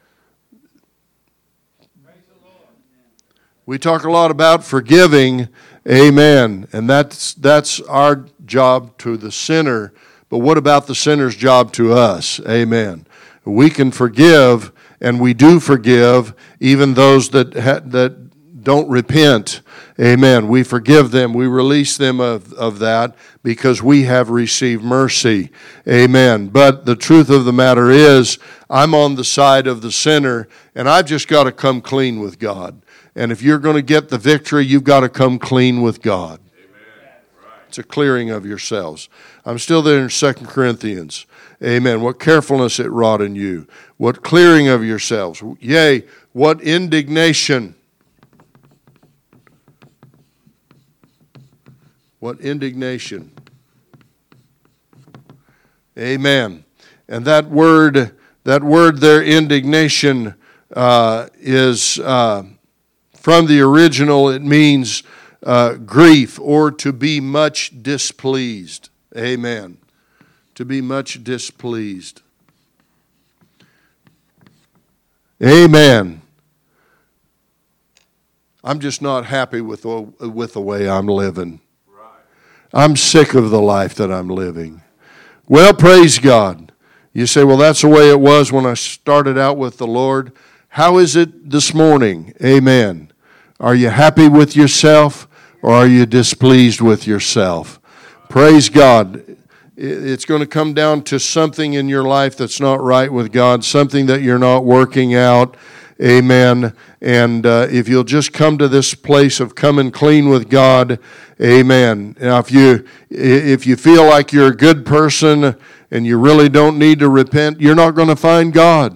Praise the Lord. We talk a lot about forgiving. Amen. And that's that's our job to the sinner. But what about the sinner's job to us? Amen. We can forgive, and we do forgive even those that ha- that don't repent. Amen. We forgive them. We release them of, of that because we have received mercy. Amen. But the truth of the matter is, I'm on the side of the sinner, and I've just got to come clean with God. And if you're going to get the victory, you've got to come clean with God. Amen. It's a clearing of yourselves. I'm still there in Second Corinthians. Amen. What carefulness it wrought in you. What clearing of yourselves. Yea, what indignation. What indignation. Amen. And that word, that word there, indignation, uh, is uh, from the original. It means uh, grief or to be much displeased. Amen. To be much displeased. Amen. I'm just not happy with the, with the way I'm living. I'm sick of the life that I'm living. Well, praise God. You say, well, that's the way it was when I started out with the Lord. How is it this morning? Amen. Are you happy with yourself, or are you displeased with yourself? Praise God. It's going to come down to something in your life that's not right with God, something that you're not working out. Amen. And uh, if you'll just come to this place of coming clean with God, amen. Now, if you if you feel like you're a good person and you really don't need to repent, you're not going to find God.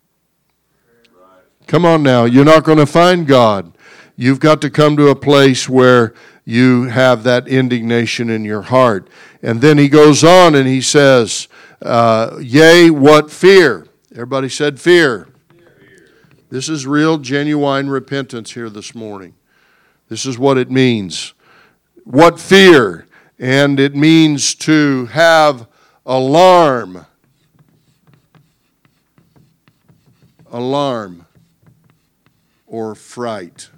Come on now, you're not going to find God. You've got to come to a place where you have that indignation in your heart. And then he goes on and he says, uh, yea, what fear? Everybody said fear. Fear. This is real, genuine repentance here this morning. This is what it means. What fear? And it means to have alarm. Alarm or fright.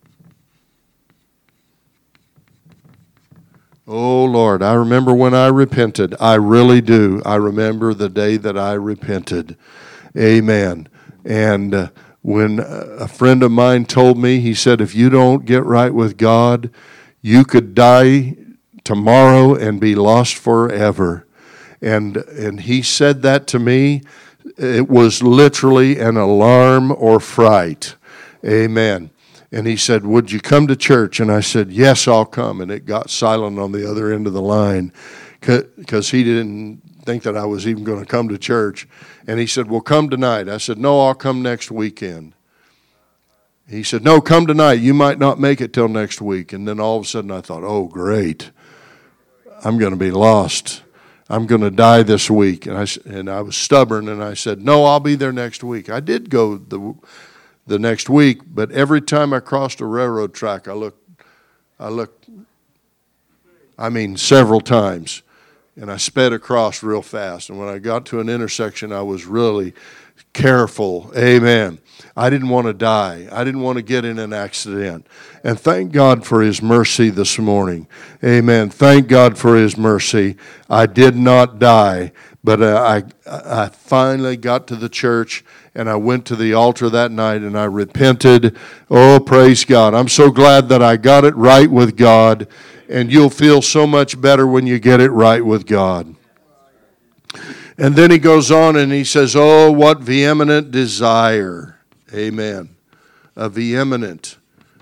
Oh, Lord, I remember when I repented. I really do. I remember the day that I repented. Amen. And uh, when a friend of mine told me, he said, if you don't get right with God, you could die tomorrow and be lost forever. And and he said that to me. It was literally an alarm or fright. Amen. And he said, would you come to church? And I said, yes, I'll come. And it got silent on the other end of the line because he didn't think that I was even going to come to church. And he said, well, come tonight. I said, no, I'll come next weekend. He said, no, come tonight. You might not make it till next week. And then all of a sudden I thought, oh, great. I'm going to be lost. I'm going to die this week. And I, and I was stubborn, and I said, no, I'll be there next week. I did go the the next week, but every time I crossed a railroad track, I looked, I looked, I mean, several times, and I sped across real fast. And when I got to an intersection, I was really careful. Amen. I didn't want to die. I didn't want to get in an accident. And thank God for His mercy this morning. Amen. Thank God for His mercy. I did not die, but uh, I I finally got to the church, and I went to the altar that night, and I repented. Oh, praise God. I'm so glad that I got it right with God, and you'll feel so much better when you get it right with God. And then he goes on and he says, oh, what vehement desire. Amen. A vehement.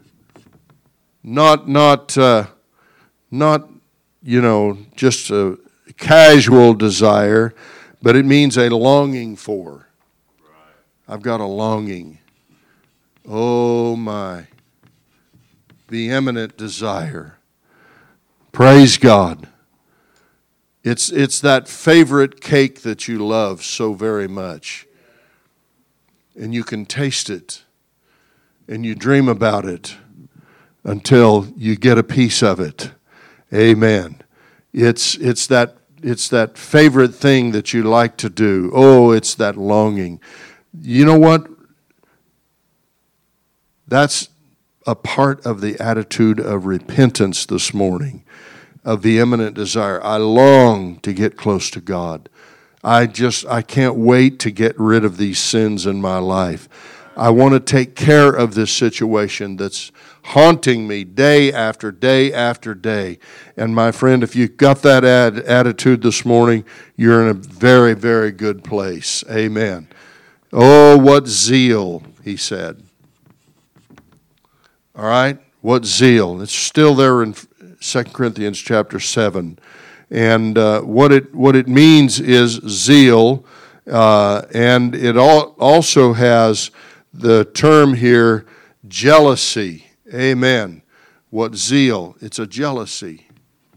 Not, not, uh, not, you know, just a casual desire, but it means a longing for. I've got a longing. Oh, my. Vehement desire. Praise God. It's, it's that favorite cake that you love so very much. And you can taste it. And you dream about it until you get a piece of it. Amen. It's, it's, that, it's that favorite thing that you like to do. Oh, it's that longing. You know what? That's a part of the attitude of repentance this morning. A vehement desire. I long to get close to God. I just, I can't wait to get rid of these sins in my life. I want to take care of this situation that's haunting me day after day after day. And my friend, if you've got that ad, attitude this morning, you're in a very, very good place. Amen. Oh, what zeal, he said. All right? What zeal. It's still there in Second Corinthians chapter seven. And uh, what it what it means is zeal, uh, and it all, also has the term here, jealousy. Amen. What zeal? It's a jealousy.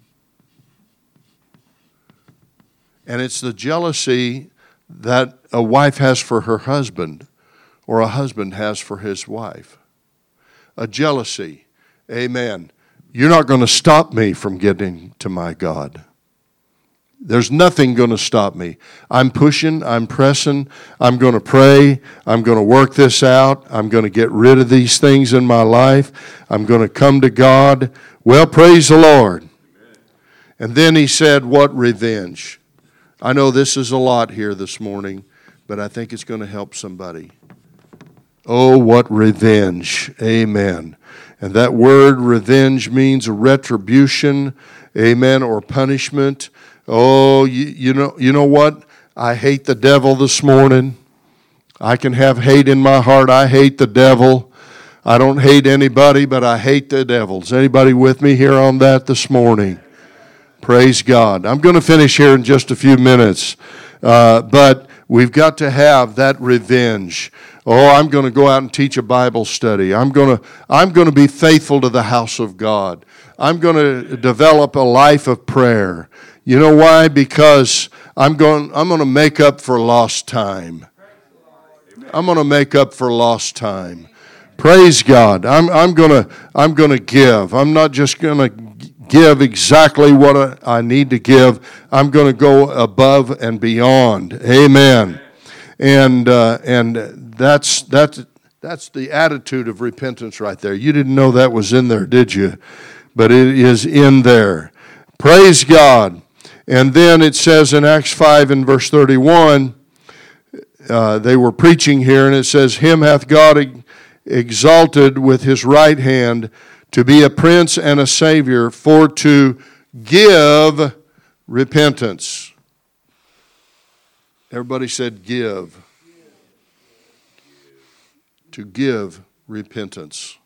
And it's the jealousy that a wife has for her husband, or a husband has for his wife. A jealousy. Amen. You're not going to stop me from getting to my God. There's nothing going to stop me. I'm pushing, I'm pressing, I'm going to pray, I'm going to work this out, I'm going to get rid of these things in my life, I'm going to come to God. Well, praise the Lord. Amen. And then he said, what revenge? I know this is a lot here this morning, but I think it's going to help somebody. Oh, what revenge. Amen. And that word revenge means retribution, amen, or punishment. Oh, you, you know, you know what? I hate the devil this morning. I can have hate in my heart. I hate the devil. I don't hate anybody, but I hate the devil. Is anybody with me here on that this morning? Praise God. I'm going to finish here in just a few minutes, uh, but we've got to have that revenge. Oh, I'm going to go out and teach a Bible study. I'm going to I'm going to be faithful to the house of God. I'm going to develop a life of prayer. You know why? Because I'm going I'm going to make up for lost time. I'm going to make up for lost time. Praise God. I'm I'm going to I'm going to give. I'm not just going to give exactly what I need to give. I'm going to go above and beyond. Amen. And uh, and that's that's that's the attitude of repentance right there. You didn't know that was in there, did you? But it is in there. Praise God. And then it says in Acts five and verse thirty-one, uh, they were preaching here, and it says, "Him hath God exalted with his right hand to be a prince and a savior, for to give repentance." Everybody said give. To give repentance.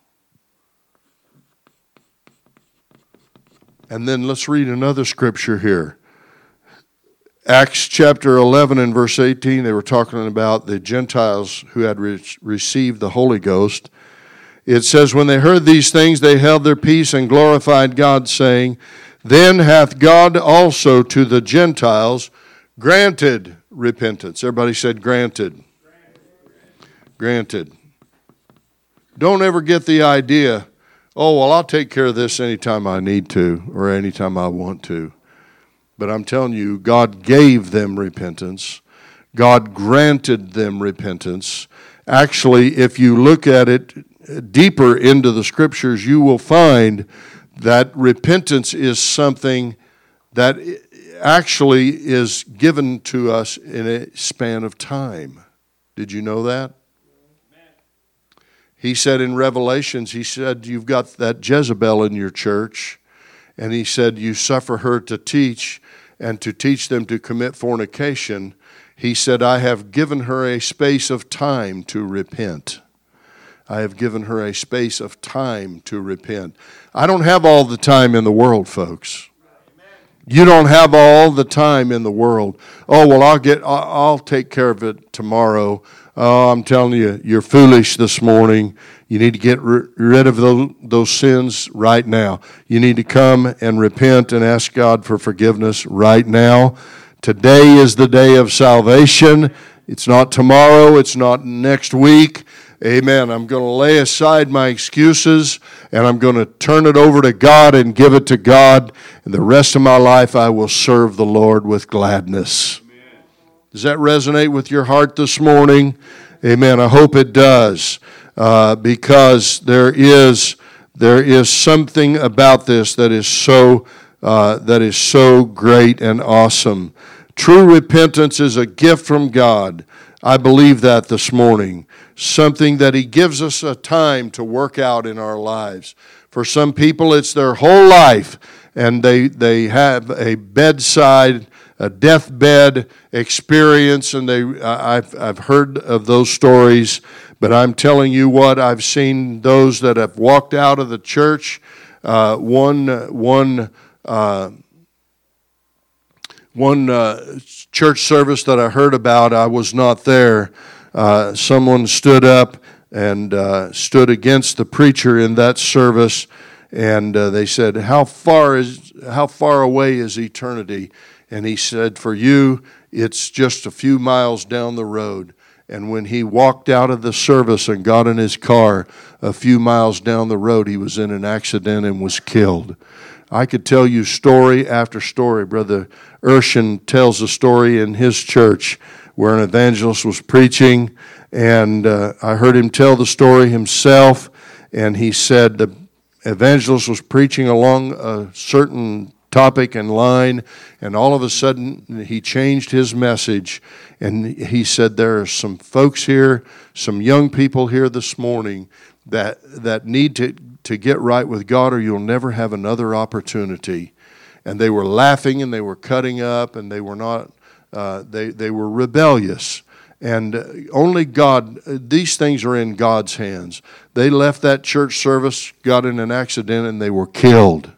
And then let's read another scripture here. Acts chapter eleven and verse eighteen, they were talking about the Gentiles who had re- received the Holy Ghost. It says, "When they heard these things, they held their peace and glorified God, saying, Then hath God also to the Gentiles granted repentance." Everybody said granted. Granted. Granted. Don't ever get the idea, oh, well, I'll take care of this anytime I need to or anytime I want to. But I'm telling you, God gave them repentance. God granted them repentance. Actually, if you look at it deeper into the Scriptures, you will find that repentance is something that actually is given to us in a span of time. Did you know that? He said in Revelations, he said, you've got that Jezebel in your church, and he said, you suffer her to teach, and to teach them to commit fornication. He said, I have given her a space of time to repent. I have given her a space of time to repent. I don't have all the time in the world, folks. You don't have all the time in the world. Oh, well, I'll get, I'll, I'll take care of it tomorrow. Oh, I'm telling you, you're foolish this morning. You need to get r- rid of those, those sins right now. You need to come and repent and ask God for forgiveness right now. Today is the day of salvation. It's not tomorrow. It's not next week. Amen. I'm going to lay aside my excuses, and I'm going to turn it over to God and give it to God. And the rest of my life, I will serve the Lord with gladness. Amen. Does that resonate with your heart this morning? Amen. I hope it does, uh, because there is there is something about this that is so uh, that is so great and awesome. True repentance is a gift from God. I believe that this morning. Something that He gives us a time to work out in our lives. For some people, it's their whole life, and they they have a bedside, a deathbed experience, and they I've I've heard of those stories. But I'm telling you what, I've seen those that have walked out of the church. Uh, one one. Uh, One uh, church service that I heard about, I was not there. Uh, someone stood up and uh, stood against the preacher in that service, and uh, they said, "How far is how far away is eternity?" And he said, "For you, it's just a few miles down the road." And when he walked out of the service and got in his car, a few miles down the road, he was in an accident and was killed. I could tell you story after story. Brother Urshan tells a story in his church where an evangelist was preaching, and uh, I heard him tell the story himself, and he said the evangelist was preaching along a certain topic and line, and all of a sudden he changed his message, and he said, there are some folks here, some young people here this morning that that need to to get right with God, or you'll never have another opportunity. And they were laughing, and they were cutting up, and they were not, uh, they, they were rebellious. And uh, only God, these things are in God's hands. They left that church service, got in an accident, and they were killed.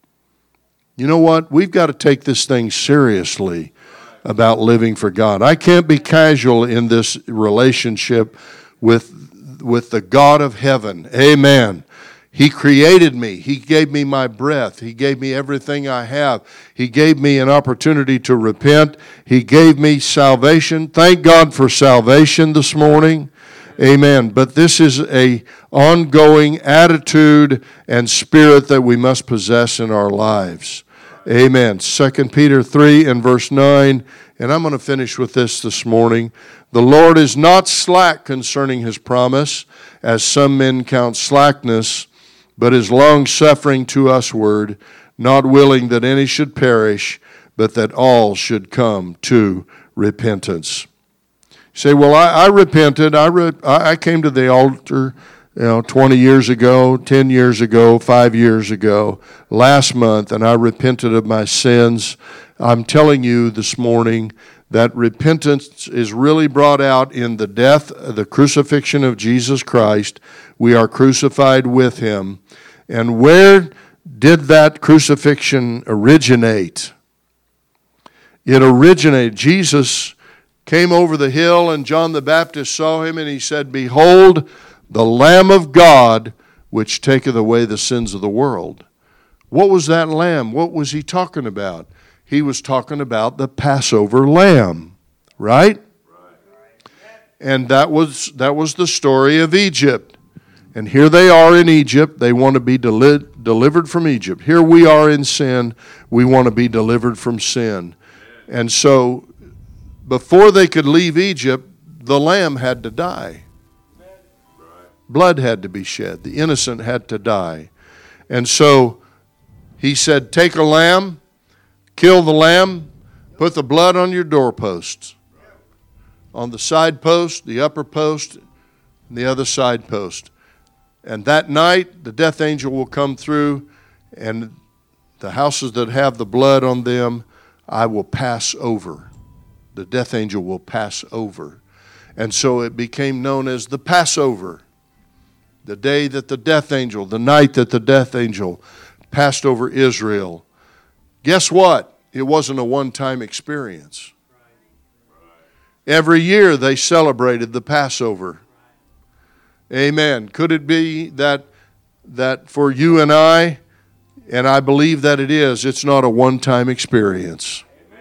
You know what? We've got to take this thing seriously about living for God. I can't be casual in this relationship with, with the God of heaven. Amen. He created me. He gave me my breath. He gave me everything I have. He gave me an opportunity to repent. He gave me salvation. Thank God for salvation this morning. Amen. But this is a ongoing attitude and spirit that we must possess in our lives. Amen. Second Peter three and verse nine, and I'm going to finish with this this morning. The Lord is not slack concerning His promise, as some men count slackness, but is long-suffering to usward, not willing that any should perish, but that all should come to repentance. You say, well, I, I repented. I, re- I came to the altar, you know, twenty years ago, ten years ago, five years ago, last month, and I repented of my sins. I'm telling you this morning that repentance is really brought out in the death, the crucifixion of Jesus Christ. We are crucified with Him. And where did that crucifixion originate? It originated. Jesus came over the hill, and John the Baptist saw Him, and he said, "Behold, the Lamb of God, which taketh away the sins of the world." What was that lamb? What was he talking about? He was talking about the Passover lamb, right? And that was that was the story of Egypt. And here they are in Egypt. They want to be deli- delivered from Egypt. Here we are in sin. We want to be delivered from sin. And so before they could leave Egypt, the lamb had to die. Blood had to be shed. The innocent had to die. And so He said, take a lamb, kill the lamb, put the blood on your doorposts, on the side post, the upper post, and the other side post. And that night, the death angel will come through, and the houses that have the blood on them, I will pass over. The death angel will pass over. And so it became known as the Passover, the day that the death angel, the night that the death angel passed over Israel, Guess what? It wasn't a one-time experience. Every year they celebrated the Passover. Amen. Could it be that that for you and I, and I believe that it is, it's not a one-time experience?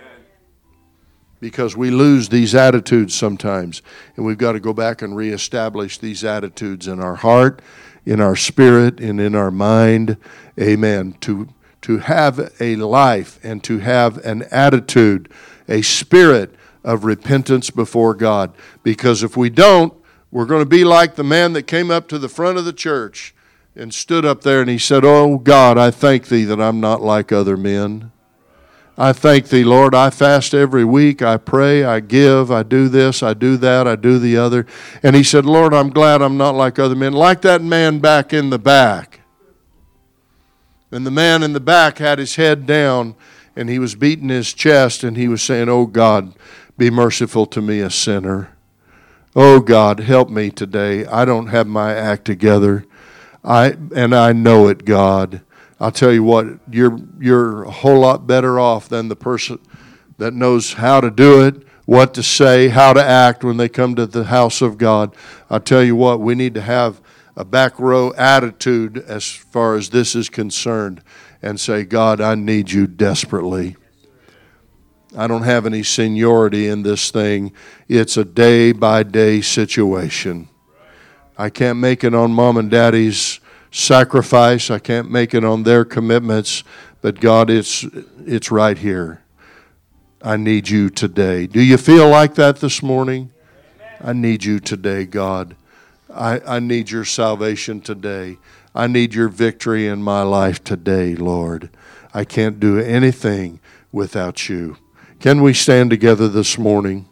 Because we lose these attitudes sometimes, and we've got to go back and reestablish these attitudes in our heart, in our spirit, and in our mind. Amen. To to have a life and to have an attitude, a spirit of repentance before God. Because if we don't, we're going to be like the man that came up to the front of the church and stood up there and he said, "Oh God, I thank thee that I'm not like other men. I thank thee, Lord, I fast every week, I pray, I give, I do this, I do that, I do the other." And he said, "Lord, I'm glad I'm not like other men." Like that man back in the back. And the man in the back had his head down and he was beating his chest and he was saying, "Oh God, be merciful to me, a sinner. Oh God, help me today. I don't have my act together. I and I know it, God." I'll tell you what, you're you're a whole lot better off than the person that knows how to do it, what to say, how to act when they come to the house of God. I'll tell you what, we need to have a back row attitude as far as this is concerned and say, "God, I need you desperately. I don't have any seniority in this thing. It's a day-by-day situation. I can't make it on mom and daddy's sacrifice. I can't make it on their commitments. But God, it's it's right here. I need you today." Do you feel like that this morning? I need you today, God. I, I need your salvation today. I need your victory in my life today, Lord. I can't do anything without you. Can we stand together this morning?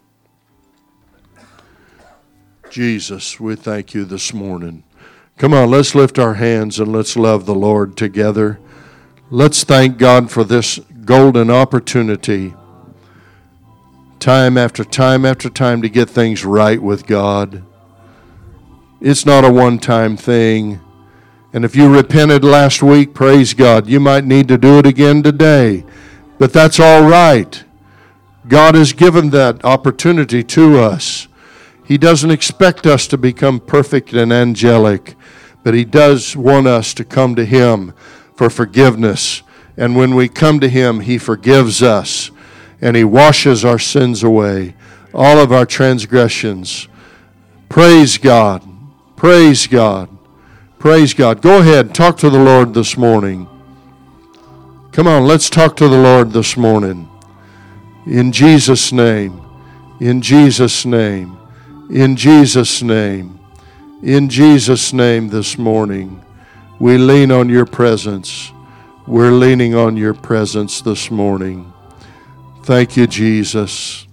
Jesus, we thank you this morning. Come on, let's lift our hands and let's love the Lord together. Let's thank God for this golden opportunity, time after time after time, to get things right with God. It's not a one-time thing. And if you repented last week, praise God. You might need to do it again today. But that's all right. God has given that opportunity to us. He doesn't expect us to become perfect and angelic, but He does want us to come to Him for forgiveness. And when we come to Him, He forgives us, and He washes our sins away, all of our transgressions. Praise God. Praise God. Praise God. Go ahead, talk to the Lord this morning. Come on, let's talk to the Lord this morning. In Jesus' name. In Jesus' name. In Jesus' name, in Jesus' name this morning, we lean on your presence. We're leaning on your presence this morning. Thank you, Jesus.